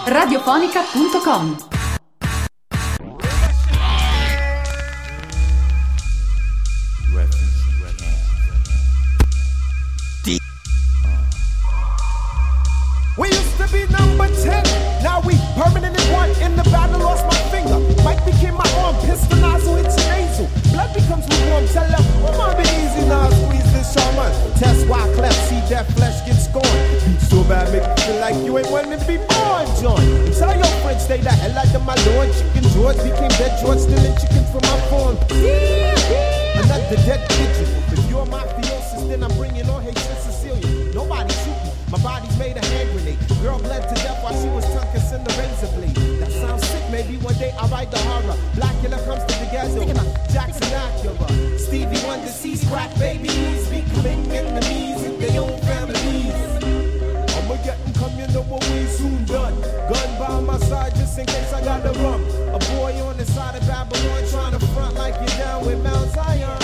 radiofonica.com. We used to be number 10, now we permanently one. In the battle, lost my finger. Mike became my arm, pistol nozzle hits your nasal. Blood becomes lukewarm, tell them, oh my, be easy now, squeeze this shaman. Test why cleft, see that flesh get scorned. Beat so bad, make you feel like you ain't wanting to be born, John. Tell your friends, stay the hell out of my lord. Chicken George became dead George, stealing chicken from my farm. Another dead pigeon. If you're mafiosis, then I'm bringing on hatred Sicilian. Nobody shoot me. My body's made a hand grenade. Girl bled to death while she was tongue kissing the razor blade. That sounds sick, maybe one day I'll write the horror. Blackula comes to the ghetto. Jackson Acura. Stevie Wonder sees crack babies becoming enemies in their own families. I'ma get them come, you know what we soon done. Gun by my side just in case I gotta run. A boy on the side of Babylon trying to front like you're down with Mount Zion.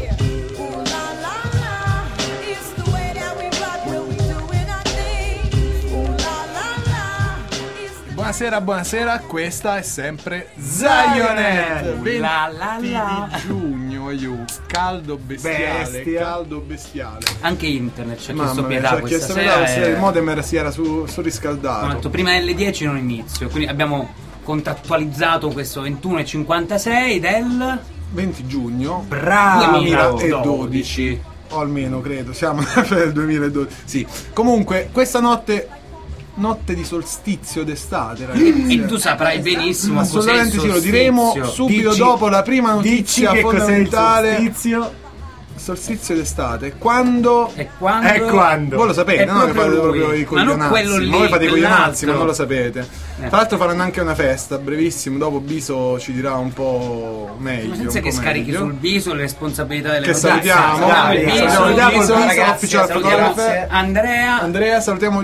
Buonasera, questa è sempre Zionet. 20 di giugno, caldo bestiale. Anche internet ci ha chiesto Mamma mia, pietà ci ha questa chiesto sera. pietà, il modem si era surriscaldato. Ho detto prima delle 10 non inizio, quindi abbiamo contrattualizzato questo 21:56 del 20 giugno bravo 2012. O almeno credo, siamo nel 2012. Sì. Comunque, questa notte di solstizio d'estate, ragazzi. E tu saprai benissimo assolutamente cos'è il sì, lo diremo solstizio. subito dopo la prima notizia fondamentale. Solstizio d'estate. Quando? E quando? Voi lo sapete, no? Che fate proprio i ma non coglionazzi. quello lì, Voi fate i coglionazzi, quell'altro. ma non lo sapete. Tra l'altro faranno anche una festa, brevissimo. Dopo Biso ci dirà un po' meglio. Ma senza un che po' scarichi meglio. sul viso le responsabilità delle Che notizie. salutiamo. Salutiamo Andrea, salutiamo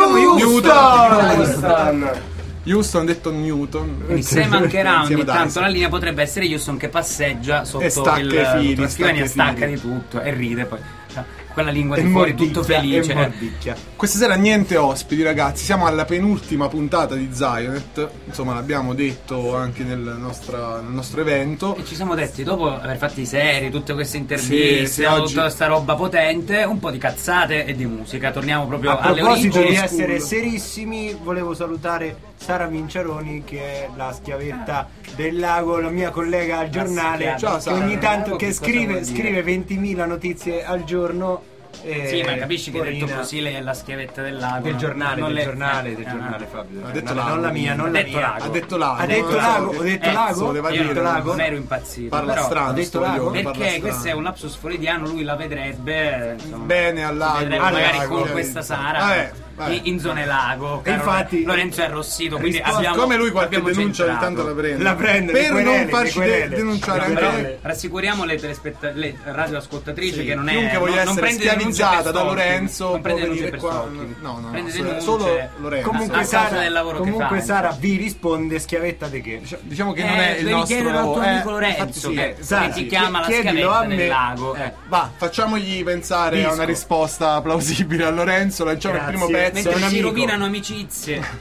Houston detto Newton. Quindi se mancherà ogni Insieme tanto Dyson. la linea potrebbe essere Houston che passeggia sotto E stacca il i fili, la scrivania, stacca i stacca fili. di tutto e ride poi. Quella lingua E di fuori mordicchia, tutto felice. e mordicchia. Questa sera niente ospiti, ragazzi. Siamo alla penultima puntata di Zionet. Insomma, l'abbiamo detto anche nel nostro evento. E ci siamo detti, dopo aver fatto i seri, tutte queste interviste, Sì, oggi- tutta questa roba potente, un po' di cazzate e di musica. Torniamo proprio A alle proposito origini. di essere serissimi, volevo salutare Sara Vinciaroni, che è la schiavetta del lago, la mia collega al giornale, Ciao, che Sara. ogni tanto che Cosa vuol dire? scrive 20.000 notizie al giorno. Sì, ma capisci che porina. detto così lei è la schiavetta del lago. Del no? giornale, Non del le- giornale, no. Fabio. Ha detto non lago. la mia, non Ha la detto mia. lago. Ha detto lago. Ha detto lago, ho detto lago? voleva Io dire, lago? non ero impazzito. Parla però, strano. Ho detto sto lago? coglione, parla Perché questo è strano. un lapsus freudiano, lui la vedrebbe insomma, Bene al lago. vedrebbe al magari lago, con questa Sara Vabbè. in zone lago. E infatti- Lorenzo è arrossito, quindi Risposta- abbiamo Come lui qualche abbiamo denuncia ogni centrato. tanto la prende. La prende, per le querele, non farci le querele. denunciare Le Però anche rassicuriamo le radioascoltatrici Sì, che non è chiunque voglia non essere prende denunce per schiavizzata da stalking, Lorenzo non può prende denunce venire per qua. stalking. No, prende solo denunce Lorenzo. Comunque a causa Sara, del lavoro che fa. Sara vi risponde schiavetta di che? Diciamo che non è il devi nostro chiedere al tuo amico infatti Lorenzo sì, che Sara, ti chiama la chiedilo a scavetta me. del lago. Va, facciamogli pensare a una risposta plausibile a Lorenzo. Lanciamo il primo Grazie. pezzo. Mentre si amico. rovinano amicizie.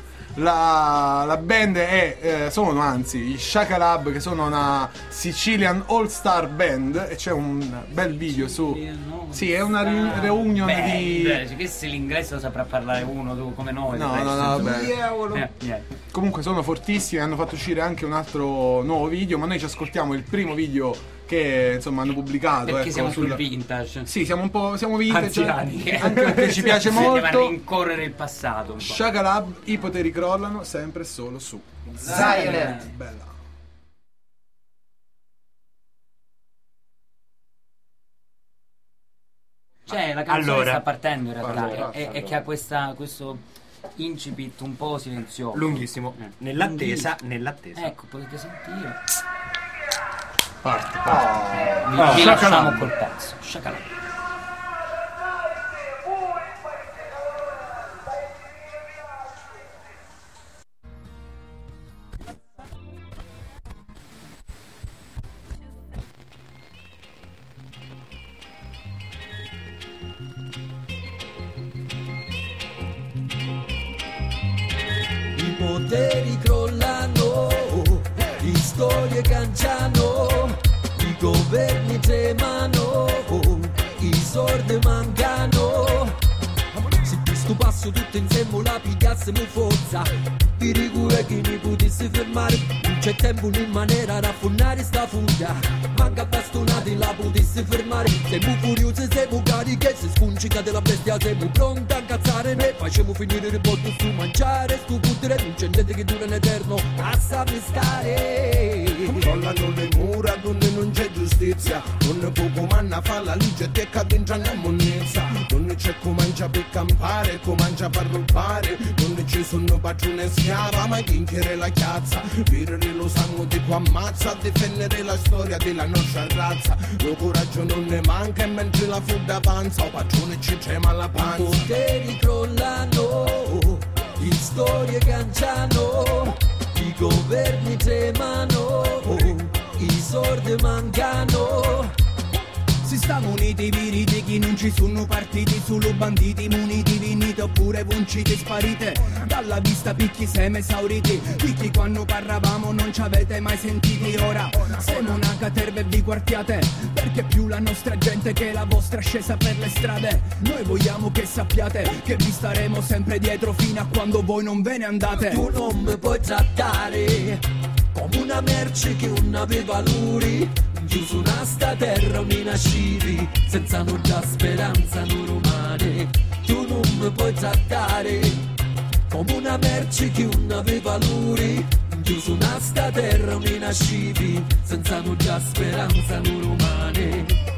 La band sono anzi i Shaka Lab, che sono una Sicilian All Star Band, e c'è un bel video su. Sì, è una reunion di. Che se l'inglese lo saprà parlare uno tu come noi. No, vabbè. Yeah. Comunque sono fortissimi, hanno fatto uscire anche un altro nuovo video, ma noi ci ascoltiamo il primo video che insomma hanno pubblicato. Perché ecco, siamo sul vintage. Sì, siamo vintage, Anziani. anche perché ci piace Andiamo a molto. rincorrere il passato un po'. Shaka Lab, i poteri crollano sempre e solo su Zionet. Bella. Cioè la canzone Allora. sta partendo in realtà Allora, e che ha questo incipit un po' silenzioso. Lunghissimo. Nell'attesa. Ecco, potete sentire. Parte. Vi lasciamo col pezzo. Sciacalà. I poteri crollano, le storie canciano, i governi tremano, i soldi mancano. Se questo passo tutto insieme la pigliassimo forza, vi riguro che mi potessi fermare. Non c'è tempo né maniera da affondare sta fuga, manca bastonati la potessi fermare. Siamo curiosi, siamo carichi, se sfuncica della bestia siamo pronti a incazzare. Noi facciamo finire il botto su mangiare, stu putere, non c'è niente che dura in eterno, a sapere stare. Crollano le mura donde non c'è giustizia, non poco manna fa la legge te cade in gianna monnezza. Non c'è comincia per campare, comincia per rubare, non ci sono padrone schiava, ma vincere la chiazza. Virare lo sangue ti può ammazza, difendere la storia della nostra razza. Lo coraggio non ne manca e mentre la food avanza, o padrone ci trema la panza. Poteri crollano, le storie canciano, i governi tremano, i soldi mancano. Si stanno uniti viri di chi non ci sono partiti, solo banditi muniti, viniti oppure vinciti sparite. Dalla vista picchi seme esauriti, picchi quando parlavamo non ci avete mai sentiti. Ora siamo una caterva e vi quartiate, perché più la nostra gente che la vostra scesa per le strade. Noi vogliamo che sappiate che vi staremo sempre dietro fino a quando voi non ve ne andate. Tu non mi puoi trattare come una merce che non aveva valori. Chiuso una sta terra mi nascivi, senza non già speranza non romane. Tu non mi puoi trattare come una merce che non aveva valori. Chiuso una sta terra mi nascivi, senza non già speranza non romane.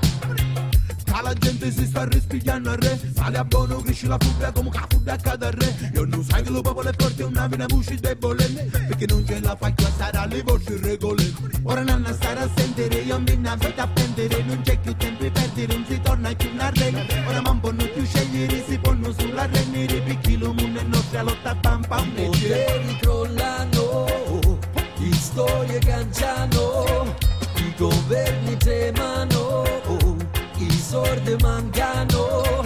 La gente si sta rispigliando al re, sale a buono, cresce la fuga come la fuga accade al re. Io non sai che lo popolo è forte, una voce debole, perché non ce la fai classare alle vostre regole. Ora non stare a sentire, io mi una vita a prendere, non c'è più tempo per perdere, non si torna più a re. Ora non possono più scegliere, si ponno sulla rendere, picchi lo mondo e nostra lotta pam pam. Poteri crollano, le storie canciano, i governi tremano, i soldi mancano.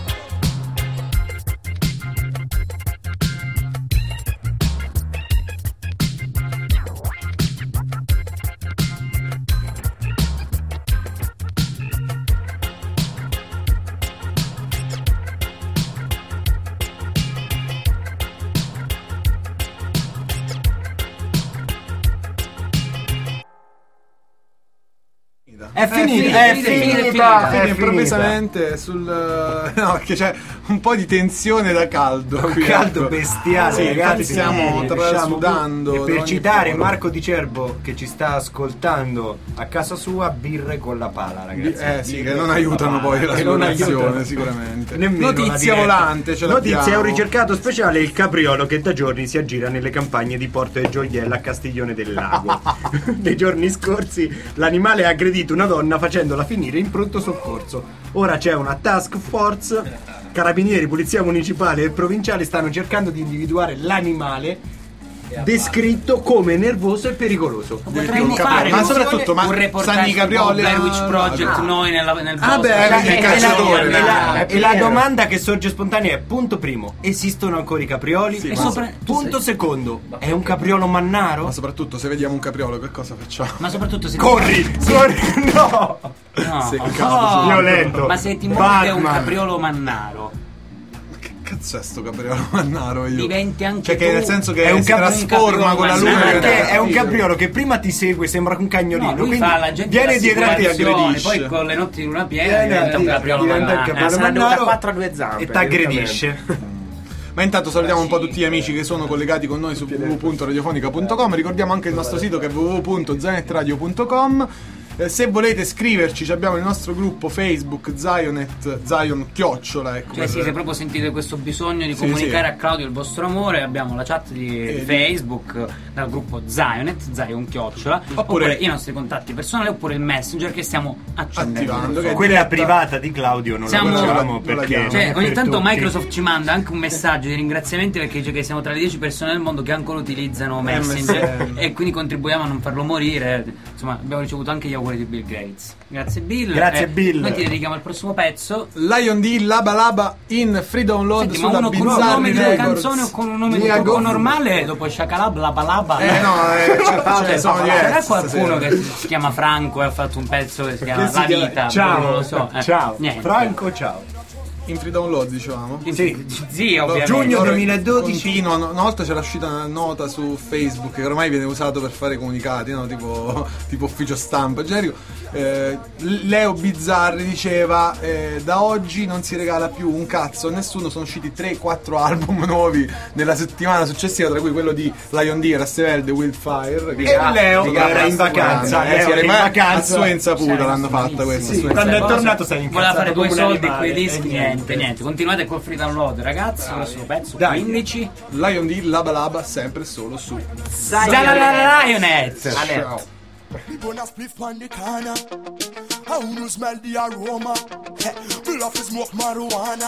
È finita. Improvvisamente sul no, perché c'è un po' di tensione da caldo. Un qui, caldo ecco. bestiale, sì, ragazzi. stiamo trasudando. E da per ogni citare forma. Marco Di Cerbo che ci sta ascoltando a casa sua, birre con la pala, ragazzi. Sì, Birre che non con aiutano pala, poi la che non situazione, aiutano sicuramente. nemmeno la Notizia diretta. volante, ce Notizia, l'abbiamo. un ricercato speciale, il capriolo che da giorni si aggira nelle campagne di Porto e Gioiella a Castiglione del Lago. Nei giorni scorsi l'animale ha aggredito una donna facendola finire in pronto soccorso. Ora c'è una task force, carabinieri, polizia municipale e provinciale stanno cercando di individuare l'animale descritto come nervoso e pericoloso. Potremmo fare ma soprattutto un reportage Sanni Caprioli Blair Witch Project noi nel bosco. il cacciatore, E la domanda che sorge spontanea è: punto primo, esistono ancora i caprioli? Sì, E ma- punto secondo, è un capriolo mannaro? Ma soprattutto se vediamo un capriolo che cosa facciamo? Ma soprattutto se Corri! No! no, Seccato, no, violento. ma se ti muove un Batman. capriolo mannaro, Cazzo è sto capriolo mannaro io? diventi anche Cioè che tu. nel senso che È un si capriolo trasforma con la mannaro. luce Perché è un capriolo che prima ti segue, sembra un cagnolino, No, lui quindi fa la gente viene dietro a te e dell'assicurazione, aggredisce. poi con le notti di luna piena diventa un capriolo diventa un mannaro. capriolo sarà mannaro da 4 a 2 zampe, e t'aggredisce. Ma intanto salutiamo un po' tutti gli amici che sono collegati con noi su www.radiofonica.com. Ricordiamo anche il nostro sito che è www.zanetradio.com. Se volete scriverci, abbiamo il nostro gruppo Facebook Zionet, Zion Chiocciola, ecco. Cioè sì, se proprio sentite questo bisogno di Sì, comunicare sì. a Claudio il vostro amore, abbiamo la chat di Facebook dal gruppo Zionet, Zion Chiocciola, oppure i nostri contatti personali, oppure il Messenger che stiamo accendendo. Attivando, che- Quella privata di Claudio non Siamo- la facciamo non la perché diamo. non Cioè, è ogni per tanto tutti. Microsoft ci manda anche un messaggio di ringraziamenti perché dice che siamo tra le 10 persone del mondo che ancora utilizzano Messenger MSN. e quindi contribuiamo a non farlo morire. Insomma, abbiamo ricevuto anche gli auguri auguri di Bill Gates. Grazie Bill. Grazie Bill. Noi ti dedichiamo al prossimo pezzo. Lion D, Laba Laba in free download. Senti, sulla ma uno con un Bizzarri nome di una Records. canzone o con un nome di un gioco normale dopo Shakalab, Laba Laba? Sono C'era diversi qualcuno stasera. che si chiama Franco e ha fatto un pezzo che si chiama La Vita. Ciao, non lo so. ciao. Niente. Franco, ciao. In free download, dicevamo. Sì, ovviamente. Giugno 2012. Continuano. Una volta c'era uscita una nota su Facebook che ormai viene usato per fare comunicati, no? tipo ufficio stampa generico. Leo Bizzarri diceva da oggi non si regala più un cazzo a nessuno. Sono usciti 3-4 album nuovi nella settimana successiva, tra cui quello di Lion D, Rastaverde, Wildfire, E Leo era in vacanza. Leo era in vacanza. a sua insaputa l'hanno fatta questa. Sì, quando è tornato sei incazzato. Voleva fare due come un soldi animale, quei dischi, e niente. Continuate col free download, ragazzi. Prossimo pezzo, Dai. 15. Lion D, Laba Laba, sempre solo su Lionhead. Ciao. We gonna split on the corner. I wanna smell the aroma. We love to smoke marijuana.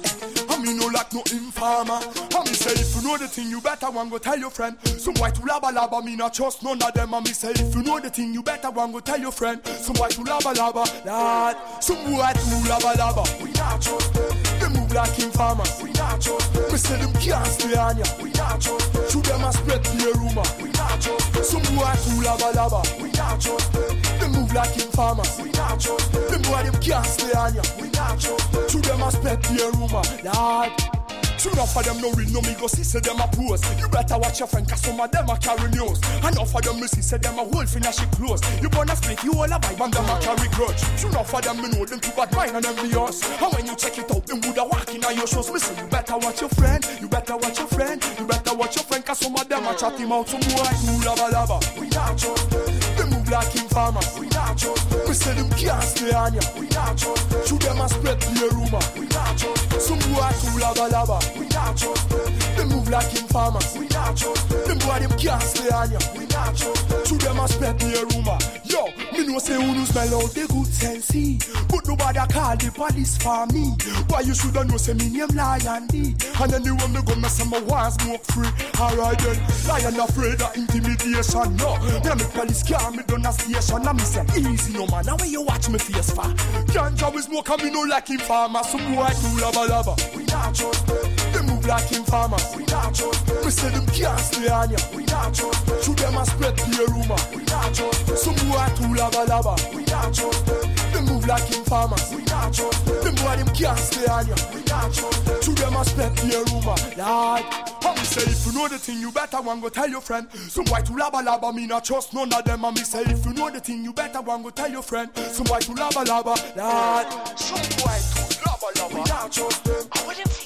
I mean no like no informer. I me say if you know the thing you better one go tell your friend. Some white to laba laba me not trust none of them. I me say if you know the thing you better one go tell your friend. Some white to laba laba, lad. Some white to laba laba. We not trust them. They move like informers. We not trust them. Me say them can't stay on ya. We not trust them. Shoot them and spread the rumor. We not trust them. Some white to laba laba. We not trust them. They move like informers. We not trust them. Them boy them can't stay on ya. We not trust them. Shoot them and spread the rumor. Lord. Soon enough of them no read no me go see say them a pose. You better watch your friend cause some of them a carry news. Enough of them me see say them a whole finish it close. You wanna split you all a vibe and them a carry grudge. Soon enough of them me know them too bad mind and envious. And when you check it out them woulda walk in your shows. Me say you better watch your friend. You better watch your friend. You better watch your friend cause some of them a chat him out. Some boy do lava lava. We not trust them. They move like informers. We not trust them. Me say them can't stay on ya. We not trust them. Shoot them and spread the rumor. We not trust them. Some boy do lava lava. We not trust them. They move like informers. We not trust them. Them boy them can't stay on ya. We not trust them. To them a spread the rumor. Yo, me know say who smell out the good sense, but nobody call the police for me. Why you shoulda know say me name Lion D. And anyway me go mess my one smoke free. Alright then, Lion afraid of intimidation. No, me make police car me down a station. And me say easy no man. Now when you watch me face for ganja we smoke and me no like informer. Some boy do lava lava. We not trust them. They move like informers. We not trust them. Me say them can't stay on ya. We not trust them. Shoot them and spread the rumor. We not trust them. Some boy do lava lava. We not trust them. They move like informers. We not trust them. Them boy them can't stay on ya. We not trust them. Shoot them and spread the rumor. Lord, how me say if you know the thing you better one go tell your friend. Some white to lava lava me not trust none of them. And me say if you know the thing you better one go tell your friend. Some white to lava lava. Lord, some white to lava lava. We not trust them. I wouldn't feel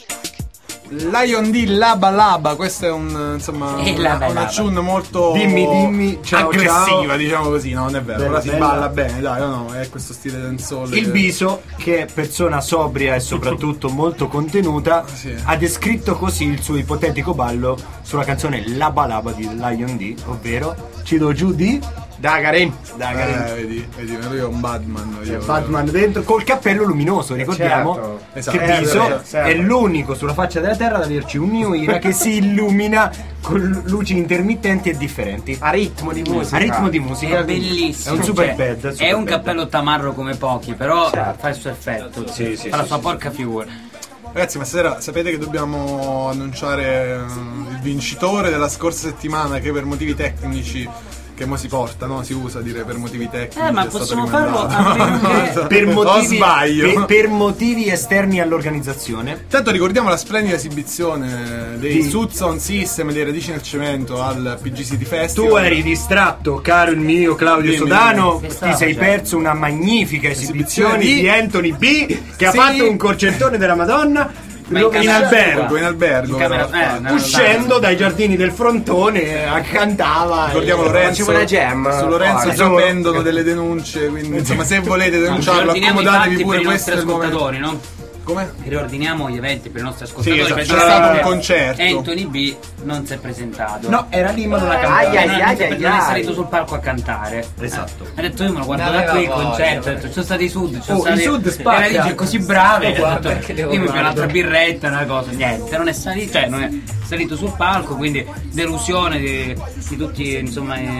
like Lion D, Laba Laba, questo è un insomma una tune molto dimmi ciao, aggressiva, ciao. diciamo così, no, non è vero, ora si bella. balla bene, dai, no, è questo stile dancehall. Il Biso, che è persona sobria e soprattutto molto contenuta, Sì. ha descritto così il suo ipotetico ballo sulla canzone Laba Laba di Lion D, ovvero ci do giù di Dagarin. Vedi, lui è un Batman. Batman dentro col cappello luminoso, ricordiamo Esatto. che Biso è l'unico sulla faccia della terra ad averci un New Era che si illumina con luci intermittenti e differenti a ritmo di musica. È bellissimo. È un super cioè, bad, è un cappello tamarro come pochi, però Certo. fa il suo effetto. Sì, fa la sua porca figura. Ragazzi, ma stasera sapete che dobbiamo annunciare il vincitore della scorsa settimana, che per motivi tecnici che mo si porta, no? Si usa dire per motivi tecnici. Ma è stato possiamo farlo rimandato. per motivi, sbaglio. per motivi esterni all'organizzazione. Tanto ricordiamo la splendida esibizione dei Sì. Suits on System, dei Radici nel Cemento al PG City Festival. Tu eri distratto, caro il mio Claudio Dimmi, Sodano, dimmi. ti sei perso una magnifica esibizione Esibizione di Anthony B, che ha Sì. fatto un concertone della Madonna Ma in albergo. In albergo. In camera- però, no, Uscendo dai giardini del frontone, cantava. ricordiamo e- Lorenzo. Faceva una jam. Su Lorenzo Poi. già pendono delle denunce, quindi insomma se volete denunciarlo Riordiniamo i accomodatevi fatti pure, per i questo nostri è il momento. ascoltatori, no? Come? Riordiniamo gli eventi per i nostri ascoltatori. esatto, perché c'era stato un giustamente concerto. Anthony B non si è presentato. No, era lì ma non ha cantato. Ai, ai, non, ai, non ai. è salito sul palco a cantare. Esatto. Ha detto io me lo guardo Non da qui il aveva concerto. voglia. Ha detto ci sono stati i Sud. I Sud spacca. Era lì così bravi. Guarda, Ha detto, perché devo io mi più un'altra guardare. birretta, una cosa. Niente, non è salito, cioè non è salito sul palco. Quindi delusione di tutti insomma i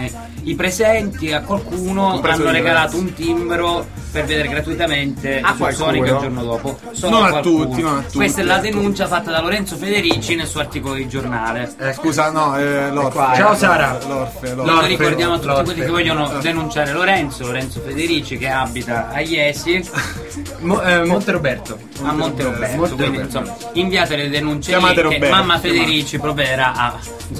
i presenti a qualcuno hanno regalato un timbro per vedere gratuitamente Sonic il giorno dopo. Non a tutti. Questa è la denuncia fatta da Lorenzo Federici nel suo articolo di giornale. Scusa, no, l'Orfe. Ciao Sara. L'Orfe. Ricordiamo a tutti quelli che vogliono denunciare Lorenzo Federici, che abita a Iesi, Monteroberto. a Monteroberto. Quindi insomma, inviate le denunce Chiamate lì, che Roberto, mamma Federici proverà a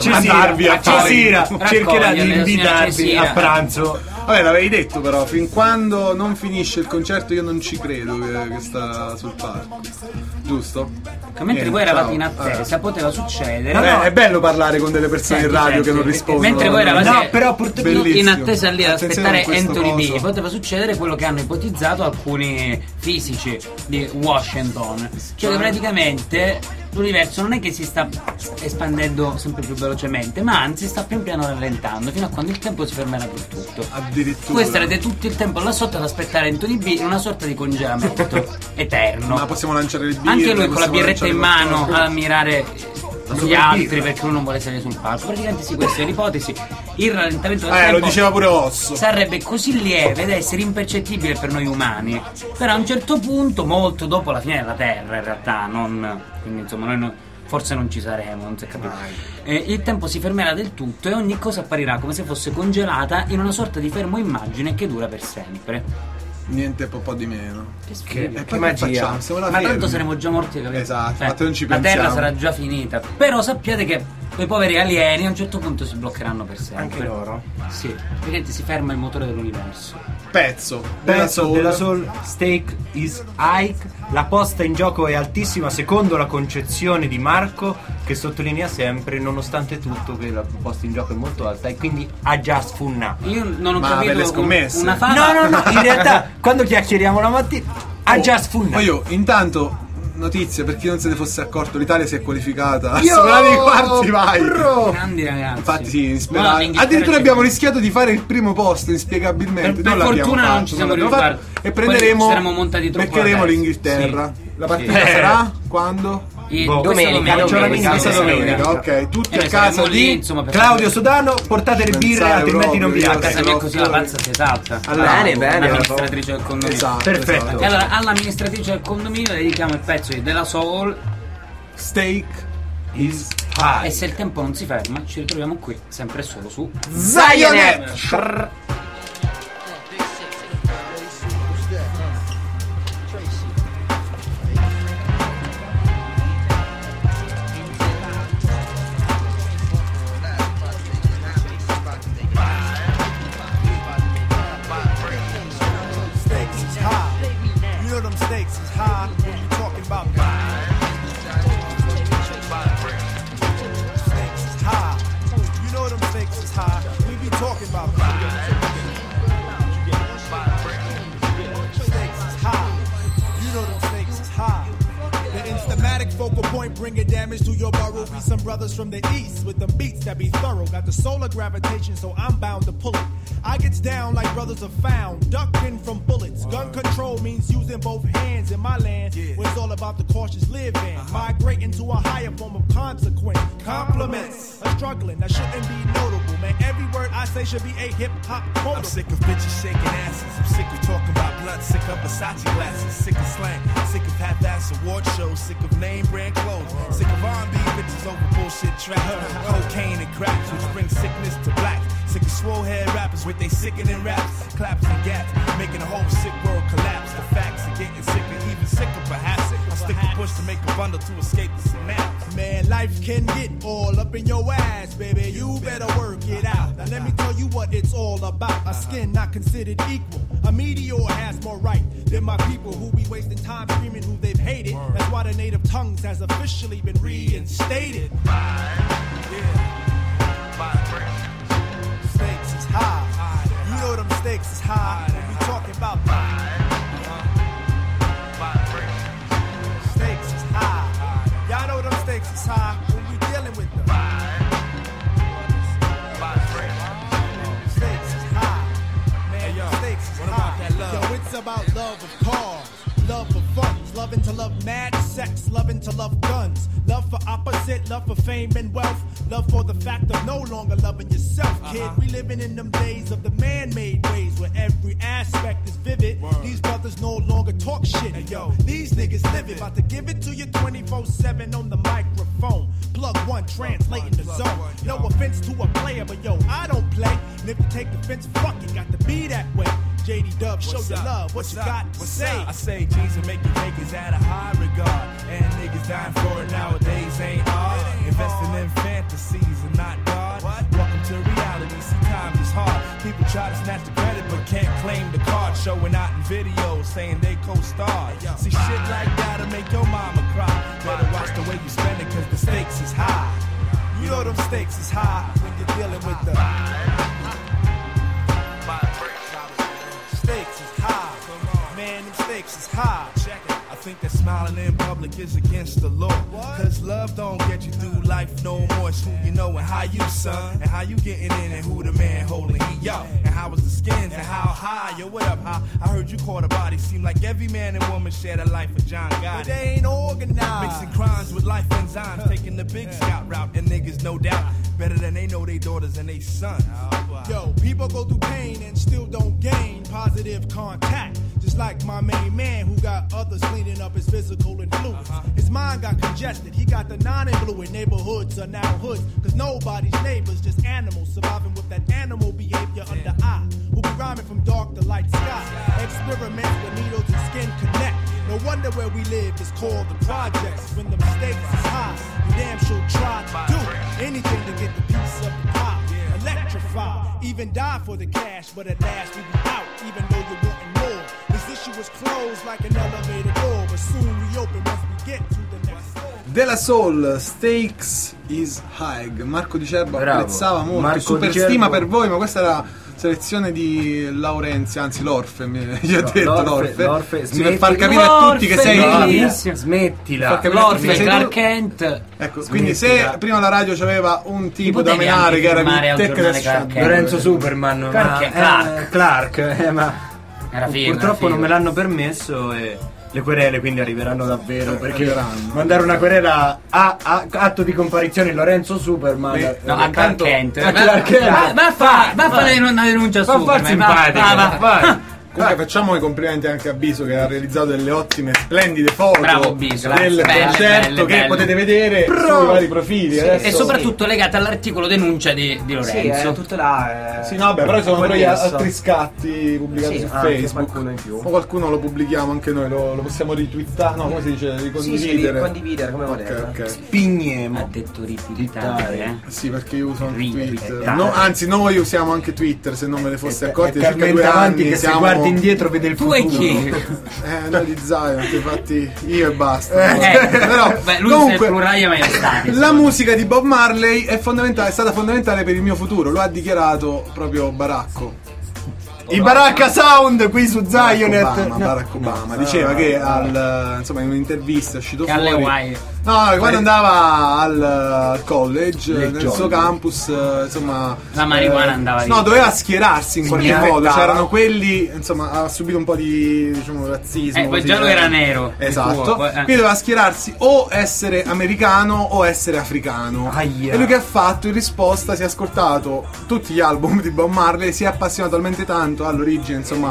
Cesira cercherà di raccoglierle, invitarvi Cesira. a pranzo. Vabbè, l'avevi detto, però fin quando non finisce il concerto io non ci credo che sta sul palco, giusto? Mentre voi eravate in attesa poteva succedere. È bello parlare con delle persone in radio che non rispondono. Mentre voi eravate Bellissimo. in attesa lì ad aspettare Attenzione a Anthony B, questo poteva succedere quello che hanno ipotizzato alcuni fisici di Washington, cioè che praticamente l'universo non è che si sta espandendo sempre più velocemente, ma anzi sta pian piano rallentando fino a quando il tempo si fermerà per tutto. Addirittura. Voi starete tutto il tempo là sotto ad aspettare Anthony B in una sorta di congelamento eterno. Ma possiamo lanciare le birre, anche lui con la possiamo birretta in lanciare mano qualcosa. ad ammirare gli altri perché lui non vuole salire sul palco. Praticamente sì, questa è l'ipotesi. Il rallentamento del tempo Lo diceva pure Osso. sarebbe così lieve da essere impercettibile per noi umani, però a un certo punto, molto dopo la fine della Terra in realtà, quindi insomma noi forse non ci saremo, non si è capito. Il tempo si fermerà del tutto e ogni cosa apparirà come se fosse congelata in una sorta di fermo immagine che dura per sempre. Niente po' di meno. Che poi magia. facciamo? Siamo là Ma fermi. tanto saremo già morti, capito? Esatto, infatti non ci la pensiamo. Terra sarà già finita. Però sappiate che quei poveri alieni a un certo punto si bloccheranno per sempre. Anche loro? Sì, praticamente si ferma il motore dell'universo. Pezzo della Soul, Stake is high. La posta in gioco è altissima secondo la concezione di Marco, che sottolinea sempre, nonostante tutto, che la posta in gioco è molto alta e quindi ha già sfunnato. Io non ho Ma per le capito scommesse? una fava. No, in realtà quando chiacchieriamo la mattina ha già sfunnato. Ma io intanto notizia, per chi non se ne fosse accorto, l'Italia si è qualificata a superare i quarti, vai. Grandi ragazzi. Infatti sì, Ma insperato. l'Inghilterra Addirittura ci- abbiamo rischiato di fare il primo posto inspiegabilmente. Per l'abbiamo fortuna non fatto, ci siamo l'abbiamo riusciti. fatto. E prenderemo, Poi ci saremmo montati troppo beccheremo la testa. l'Inghilterra. Sì. La partita sarà quando? Domenica. Questa domenica, ok. Tutti a casa lì, di insomma, per Claudio Sodano, portate le birre, Pensare altrimenti non vi proprio, a casa mia così la panza si esalta. L'amministratrice del condominio. Esatto, Perfetto. esatto. E allora all'amministratrice del condominio dedichiamo il pezzo di Della Soul. Steak is E se il tempo non si ferma, ci ritroviamo qui, sempre e solo su Zionet. Stakes is high. You know them stakes is high when you talking about stakes is high. You know them stakes is high. We be talking about stakes is high. You know them stakes is high. The instamatic focal point bringing damage to your burrow. Be some brothers from the east with them beats that be thorough. Got the solar gravitation, so I'm bound to pull it. I gets down like brothers are found, ducking from bullets. Gun control means using both hands in my land, where it's all about the cautious living. Migrating to a higher form of consequence. Compliments are struggling, that shouldn't be notable, man. Every word I say should be a hip-hop quote. I'm sick of bitches shaking asses. I'm sick of talking about blood. Sick of Versace glasses. Sick of slang. Sick of half-ass award shows. Sick of name brand clothes. Sick of R&B bitches over bullshit tracks. Cocaine and cracks, which brings sickness to black. Sick of swole head rappers with they sickening raps, claps and gaps, making the whole sick world collapse. The facts are getting sicker, even sicker perhaps. I stick a push to make a bundle to escape the synapse. Man, life can get all up in your ass, baby. You better work it out. Now let me tell you what it's all about. A skin not considered equal. A meteor has more right than my people who be wasting time screaming who they've hated. That's why the native tongues has officially been reinstated. Stakes is high. You know them stakes is high. When we talking about stakes is high. Y'all know them stakes is high when we dealing with them. Stakes is high. Man, stakes is high. Yo, it's about love of cars, love of funds. loving to love mad sex, loving to love guns, love for opposite, love for fame and wealth, love for the fact of no longer loving yourself, kid. We living in them days of the man-made ways where every aspect is vivid. These brothers no longer talk shit, yo. These niggas live it, about to give it to you 24/7 on the microphone. Plug one, translating the zone. No offense to a player, but yo, I don't play. And if you take offense, fuck it, got to be that way. JD Dub, show your love, what you got to say? I say G's and making niggas at a high regard. And niggas dying for it nowadays ain't hard. Investing in fantasies and not God. Welcome to reality, see times is hard. People try to snatch the credit but can't claim the card. Showing out in videos saying they co-star. See shit like that'll make your mama cry. Better watch the way you spend it cause the stakes is high. You know them stakes is high when you're dealing with the stakes is high. Man, them stakes is high. Check it. I think that smiling in public is against the law. Cause love don't get you through life no more. It's who you know and how you, son. And how you getting in and who the man holding heat. Yo, and how was the skins and how high. Yo, what up, how? I heard you caught a body. Seem like every man and woman shared a life of John Gotti. But they ain't organized. Mixing crimes with life enzymes. Taking the big scout route. And niggas no doubt better than they know they daughters and they sons. Yo, people go through pain and still don't gain positive contact. Just like my main man who got others cleaning up his physical influence. His mind got congested, he got the non-influent. Neighborhoods are now hoods, cause nobody's neighbors, just animals surviving with that animal behavior under eye. We'll be rhyming from dark to light sky. Experiments where needles and skin connect. No wonder where we live is called the projects. When the mistakes is high, you damn sure try to do anything to get the piece of the pie. Electrify, even die for the cash, but at last we be out, even though you're wanting more. This issue was closed like an elevator door, but soon reopen once we get to the next floor. Della Soul, Stakes is High. Marco Di Cerbo Bravo. apprezzava molto, Marco super Di Cerbo. stima per voi, ma questa era selezione di Laurenzio, anzi l'Orfe, gli ho detto l'Orfe. Sì, per far capire a tutti che sei bellissimo. Smettila. Far capire a tutti L'Orfe, che sei Clark tu. Kent. Ecco, quindi se prima la radio c'aveva un tipo da potevi menare anche che era firmare al Tech giornale Death Clark Shadow. Kent. Lorenzo Superman. Clark, ma Era figo, purtroppo era non me figo. l'hanno permesso e le querele quindi arriveranno davvero, perché arriveranno. mandare una querela a atto di comparizione Lorenzo Superman, No, a Clark Kent. a Clark Kent. Va a fare una denuncia su. Va a far simpatico, vai. Comunque facciamo i complimenti anche a Biso che ha realizzato delle ottime, splendide foto Bravo, Biso, del belle, concerto belle, che belle. potete vedere sui vari profili. Adesso... E soprattutto legate all'articolo denuncia di Lorenzo. tutto là. Sì, no, beh, però sono pure altri scatti pubblicati Sì, su anche Facebook. qualcuno in più. O qualcuno lo pubblichiamo anche noi, lo possiamo ritwittare, no, come si dice? Ricondividere. Condividere come volete. Ok. Spigniemo. Ha detto ripittare, Sì, perché io uso anche Twitter. Ritwittare. No, anzi, noi usiamo anche Twitter, se non ve ne foste accorti. È Circa 2 talmente avanti anni che se siamo... guardi indietro vede il Tu e futuro. chi? Noi di Zion, infatti io e basta. Però, Beh, lui comunque, se plurale mai stati. la musica di Bob Marley è stata fondamentale per il mio futuro, lo ha dichiarato proprio Baracco. I Baracca Sound qui su Zionet. Barack Obama diceva che insomma in un'intervista è uscito Che alle fuori. Hawaii. No, quando andava al college, nel Jolly. suo campus, insomma, La marijuana andava lì. No, doveva schierarsi in qualche Sì, modo. aspettava. C'erano quelli, insomma, ha subito un po' di, diciamo, razzismo. Poi così, già lui era nero. Esatto. Il tuo, poi, Quindi doveva schierarsi o essere americano o essere africano. Aia. E lui che ha fatto in risposta si è ascoltato tutti gli album di Bob Marley, si è appassionato talmente tanto all'origine, insomma,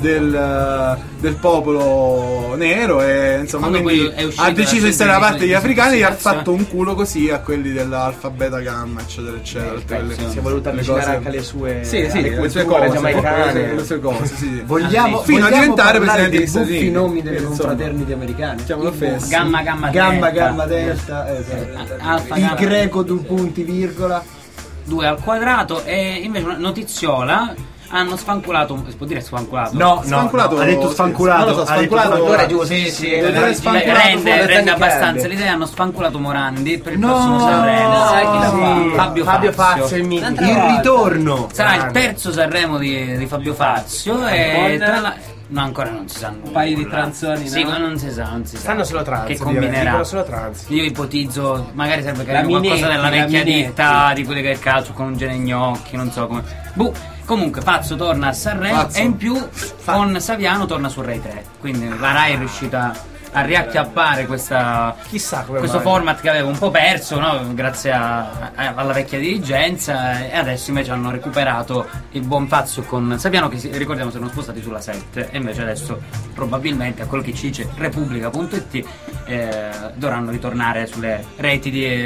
del popolo nero e insomma Quando quindi poi è uscito ha deciso la di stare dalla parte degli africani e gli ha sensibilizzazione. fatto un culo così a quelli dell'alfa, beta, gamma, eccetera, eccetera. tutte quelle- Si è voluto le avvicinare cose- anche alle sue Sì, sì, alle le sue culture cose, giamaicane. le sue cose, sì, sì. Vogliamo Fino a diventare parlare presidente dei degli Stati buffi Uniti. nomi delle Insomma. confraternite americane. Chiamalo fesso. Gamma Gamma delta, esatto. Alfa, Il gamma. greco 2 punti virgola. 2 al quadrato. E invece una notiziola. Hanno sfanculato. Si può dire sfanculato? No, Sfanculato, ha detto sì, sfanculato. non lo so, ha detto sfanculato. Ancora giù, Sì, sì. rende abbastanza l'idea. Hanno sfanculato Morandi per il No, prossimo Sanremo. Sai chi l'ha sì. fatto? Fabio Fazio, il mitico. Il ritorno. Sarà il terzo Sanremo di Fabio Fazio. E no, ancora non si sa nulla. Un paio di tranzoni, Sì, no? ma non si sa, non si sa. Stanno solo trans, Che direi. combinerà. Dicono solo trans. Io ipotizzo, magari serve che La qualcosa Minetti, della la vecchia Minetti. ditta, di quelle che calcio con un genegnocchi, non so come. Comunque Fazio torna a Sanremo Fazio. e in più con Saviano torna su Rai 3. Quindi la Rai è riuscita a riacchiappare Chissà come questo mai. format che avevo un po' perso, no? Grazie alla vecchia dirigenza, e adesso invece hanno recuperato il buon pazzo con Saviano, che ricordiamo si erano spostati sulla 7, e invece adesso probabilmente, a quello che ci dice Repubblica.it, dovranno ritornare sulle reti di...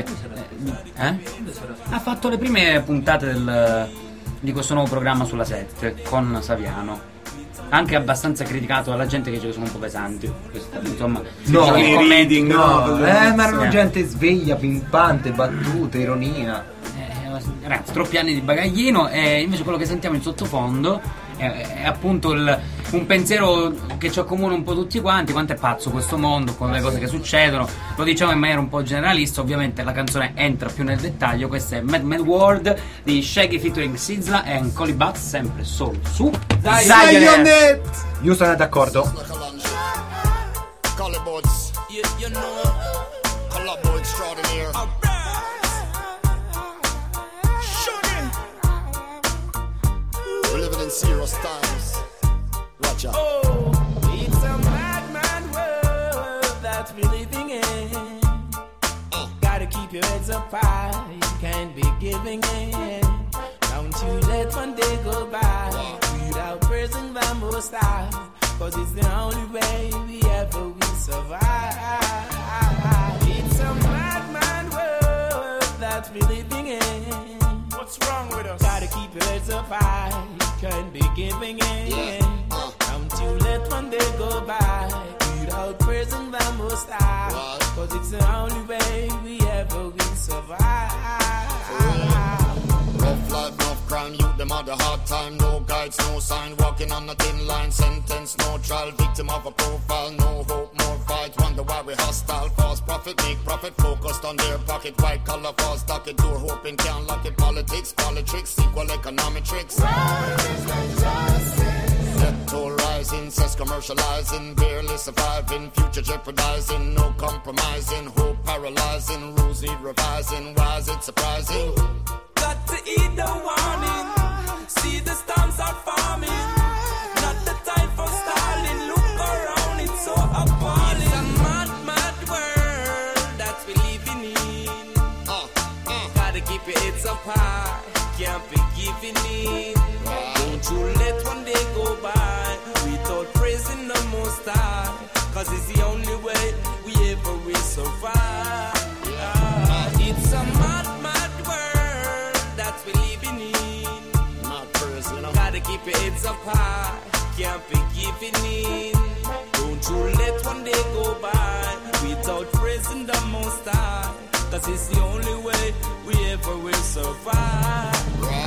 Ha fatto le prime puntate di questo nuovo programma sulla 7 con Saviano, anche abbastanza criticato dalla gente che dice che sono un po' pesanti. Insomma, No, i commenti, ma erano gente sveglia, pimpante, battute, ironia. Ragazzi, troppi anni di bagaglino, e invece quello che sentiamo in sottofondo è appunto un pensiero che ci accomuna un po' tutti quanti. Quanto è pazzo questo mondo, con le cose che succedono. Lo diciamo in maniera un po' generalista, ovviamente la canzone entra più nel dettaglio. Questa è Mad Mad World di Shaggy featuring Sizzla e Collie Buttz, sempre solo su Zionet! Io sono d'accordo. Collie Buttz, you know, collabo extraordinaire. We're living in serious times. Watch out. Oh, it's a mad world that we're living in. Gotta keep your heads up high, you can't be giving in. Don't you let one day go by without praising the Most High, 'cause it's the only way we ever will survive. It's a mad world that we're living in. What's wrong with us? Gotta keep your heads up high, you can't be giving in. Don't you let one day go by without praising the Most High, 'cause it's the only way we ever will survive. Rough life, rough crime, youth, them had a hard time. No guides, no sign, walking on a thin line. Sentence, no trial, victim of a profile. No hope, more fight, wonder why we hostile. False prophet, make profit, focused on their pocket. White collar, false docket, door hoping can't lock it. Politics, politics, equal economic tricks. Debt toll rising, cess commercializing, barely surviving, future jeopardizing, no compromising, hope paralyzing, rules need revising. Why is it surprising? Got to eat the warning. See the storms are forming. Not the time for stalling. Look around, it's so appalling. It's a mad world that we're living in. Gotta keep your heads up high, can't be giving in. Don't you let one day go by without praising the Most High, 'cause it's the only way we ever will survive. It's a mad world that we're living in. Not praising them. Gotta keep your heads up high, can't be giving in. Don't you let one day go by without praising the Most High, 'cause it's the only way we ever will survive.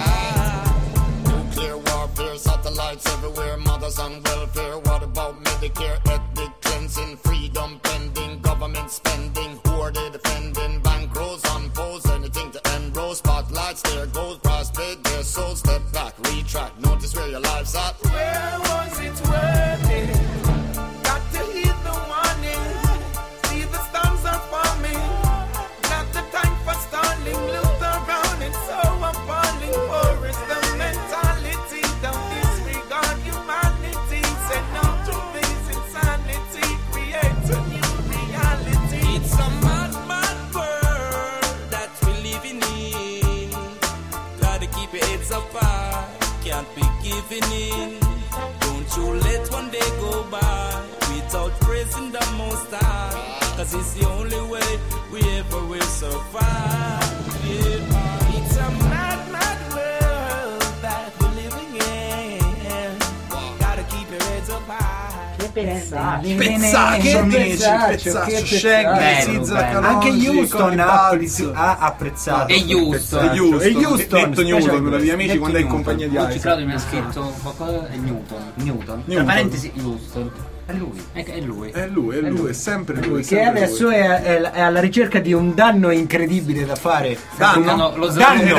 Nuclear warfare, satellites everywhere, mothers on welfare. What about Medicare, ethnic cleansing, freedom pending, government spending, who are they defending? Bankrolls on poles, anything to enroll. Spotlights, there goes prospect, their souls. Step back, retract, notice where your life's at. Where was it worth it? Got to heed the warning. See the storms are forming. Not the time for stalling. Look around, it's so appalling. War is the mentality. Don't disregard humanity. Say no to this insanity. Create a new reality. It's a mad world that we're living in. Gotta keep your heads up high, can't be giving in. Don't you let one day go by without praising the Most High, 'cause it's the only way we ever will survive. Yeah. It's a mad world that we're living in. Gotta keep your heads up high. Pezzacci, amici, pezzaccio, Shaggy, bello, Sizzla, bello. Anche Calongi, Houston Collie Buttz. ha apprezzato. E Houston. E Houston, detto Newton, special per gli amici Detto quando è in Newton. compagnia di Luci Isaac. Claudio mi ha scritto qualcosa, è Newton. Tra parentesi Houston. È lui. È lui, è sempre lui. Che sempre adesso lui. è alla ricerca di un danno incredibile da fare. Danno? Lo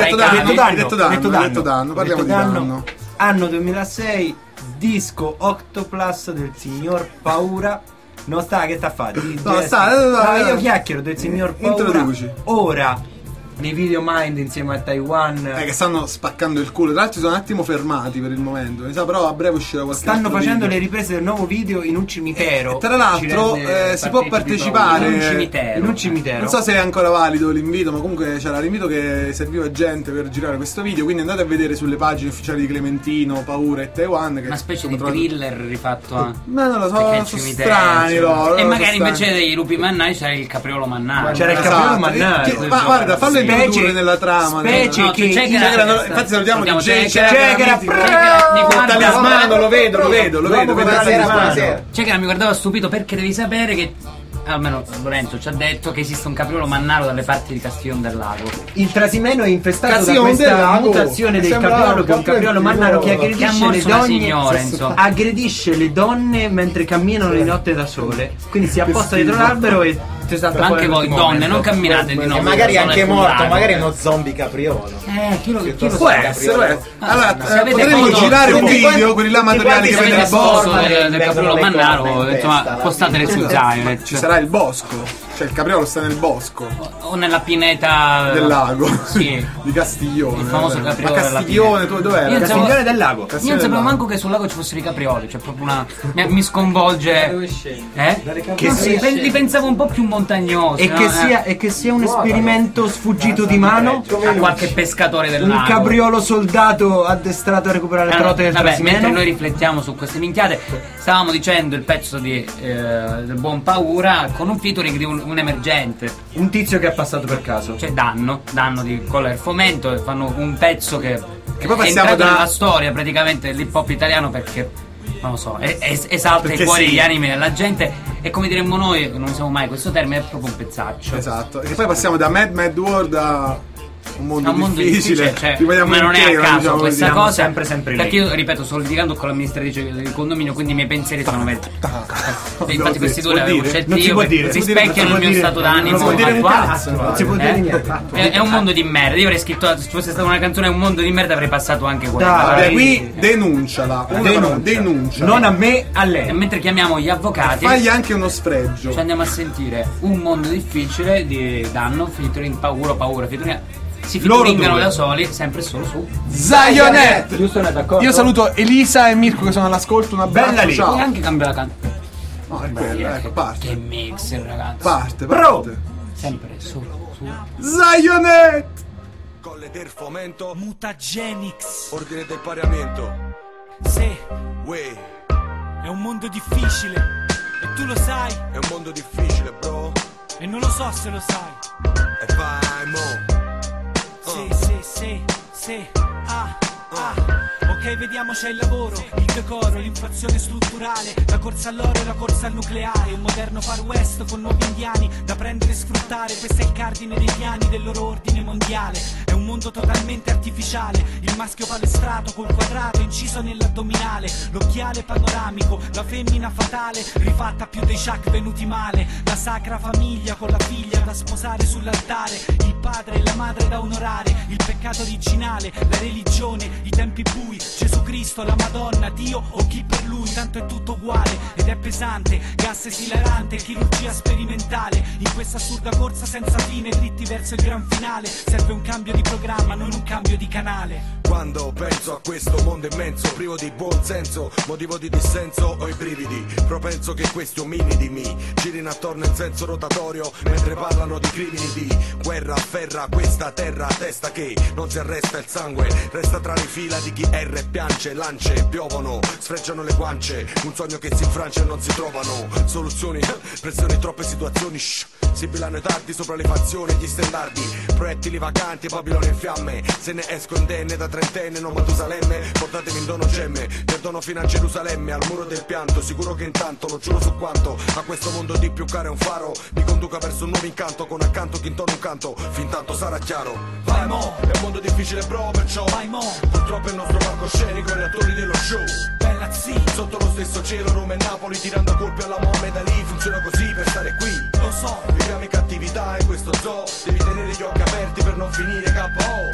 Detto danno, parliamo di danno. Anno 2006, disco Octopus del signor Paura. Non sta, che sta a fare? No, sta, io chiacchiero del signor Paura. Introduci. Ora nei Video Mind insieme a Taiwan. Che stanno spaccando il culo. Tra l'altro sono un attimo fermati per il momento. Mi sa però a breve uscirà qualche Stanno altro facendo video. le riprese del nuovo video in un cimitero. Tra l'altro si può partecipare in un cimitero. Non so se è ancora valido l'invito, ma comunque c'era l'invito che serviva gente per girare questo video. Quindi andate a vedere sulle pagine ufficiali di Clementino, Paura e Taiwan. Che una specie di thriller rifatto a. Ma non lo so, Perché sono cimitero, strani loro. E magari invece dei lupi mannari c'era il capriolo mannaro. C'era il capriolo mannaro. Ma guarda, fallo introdurre nella trama. Specie che infatti salutiamo di Cegara. Talismano, lo vedo. Cegara mi guardava stupito perché devi sapere che almeno Lorenzo ci ha detto che esiste un capriolo mannaro dalle parti di Castiglione del Lago. Il Trasimeno è infestato Castiglione da questa del Lago. mutazione del capriolo, che è un capriolo mannaro che aggredisce le donne. Aggredisce le donne mentre camminano di notte da sole. Quindi si apposta dietro l'albero e anche voi donne non camminate di notte. E magari anche morto, magari è uno zombie capriolo. Chi lo può essere. Allora potremmo girare un video con i materiali che vede il bosco del capriolo mannaro, insomma, postatele su Zaionet. Ci sarà il bosco, cioè il capriolo sta nel bosco o nella pineta del lago, sì, di Castiglione. Il famoso capriolo. Ma Castiglione, tu dov'era? Castiglione del Lago. Io non sapevo manco che sul lago ci fossero i caprioli, cioè proprio una mi sconvolge. Li pensavo un po' più montagnosi. E che sia un esperimento sfuggito di mano a qualche pescatore del lago. Un capriolo soldato addestrato a recuperare le trote del Trasimeno. Mentre noi riflettiamo su queste minchiate, stavamo dicendo il pezzo del buon Paura con un featuring di un emergente, un tizio che è passato per caso, cioè danno di Colla del Fomento, e fanno un pezzo che poi è entrato nella storia praticamente dell'hip hop italiano, perché non lo so, esalta i cuori, gli animi della gente, e come diremmo noi, non usiamo mai questo termine, è proprio un pezzaccio. Esatto. E poi passiamo da Mad World a un mondo difficile, cioè, ma non è a caso questa cosa, sempre perché io ripeto, sto litigando con l'amministratrice del condominio, quindi i miei pensieri sono infatti questi due li avevo scelti io, si specchiano il mio stato d'animo. Non si può dire niente. È un mondo di merda. Io avrei scritto, se fosse stata una canzone un mondo di merda, avrei passato anche quello. Qui denunciala. Denuncia. Non a me, a lei. E mentre chiamiamo gli avvocati, fagli anche uno sfregio. Ci andiamo a sentire Un mondo difficile di Danno, featuring Paura, featuring. Si featuringano da soli, sempre solo su Zaionet. Giusto, ne è d'accordo? Io saluto Elisa e Mirko che sono all'ascolto. Una bella lì. Puoi anche cambiare la canzone. No, è quella, ecco, parte. Che mix, ragazzi. Parte. Sempre su Zaionet. Colle del Fomento, Mutagenix, ordine del parimento. Se Way, è un mondo difficile e tu lo sai. È un mondo difficile, bro. E non lo so se lo sai. E vai, mo. Se, ok, vediamo, c'è il lavoro, il decoro, l'inflazione strutturale, la corsa all'oro e la corsa al nucleare, un moderno far west con nuovi indiani da prendere e sfruttare. Questo è il cardine dei piani del loro ordine mondiale. È un mondo totalmente artificiale, il maschio palestrato col quadrato inciso nell'addominale, l'occhiale panoramico, la femmina fatale rifatta più dei Chuck venuti male, la sacra famiglia con la figlia da sposare sull'altare, il padre e la madre da onorare, il peccato originale, la religione, i tempi bui, Gesù Cristo, la Madonna, Dio o chi per lui, tanto è tutto uguale ed è pesante, gas esilarante, chirurgia sperimentale, in questa assurda corsa senza fine, dritti verso il gran finale, serve un cambio di programma, non un cambio di canale. Quando penso a questo mondo immenso, privo di buon senso, motivo di dissenso ho i brividi, propenso che questi ominidi mi girino attorno in senso rotatorio, mentre parlano di crimini di guerra, afferra questa terra, testa che non si arresta, il sangue resta tra le fila di chi erra e piange, lance piovono, sfrecciano le guance, un sogno che si infrancia e non si trovano soluzioni, pressioni, troppe situazioni, si bilano i tardi sopra le fazioni, gli stendardi, proiettili vacanti e Babilone in fiamme, se ne esco indenne da trentenne, non Matusalemme, portatemi in dono gemme, perdono fino a Gerusalemme, al muro del pianto, sicuro che intanto, lo giuro su quanto, a questo mondo di più caro è un faro, mi conduca verso un nuovo incanto, con accanto chi intorno un canto, fin tanto sarà chiaro, vai mo, è un mondo difficile bro, perciò, vai mo, purtroppo il nostro palcoscenico, gli attori dello show, bella zì, sotto lo stesso cielo, Roma e Napoli, tirando colpi alla Mohamed Ali, funziona così per stare qui, lo so, viviamo in cattività in questo zoo, devi tenere gli occhi aperti per non finire KO. È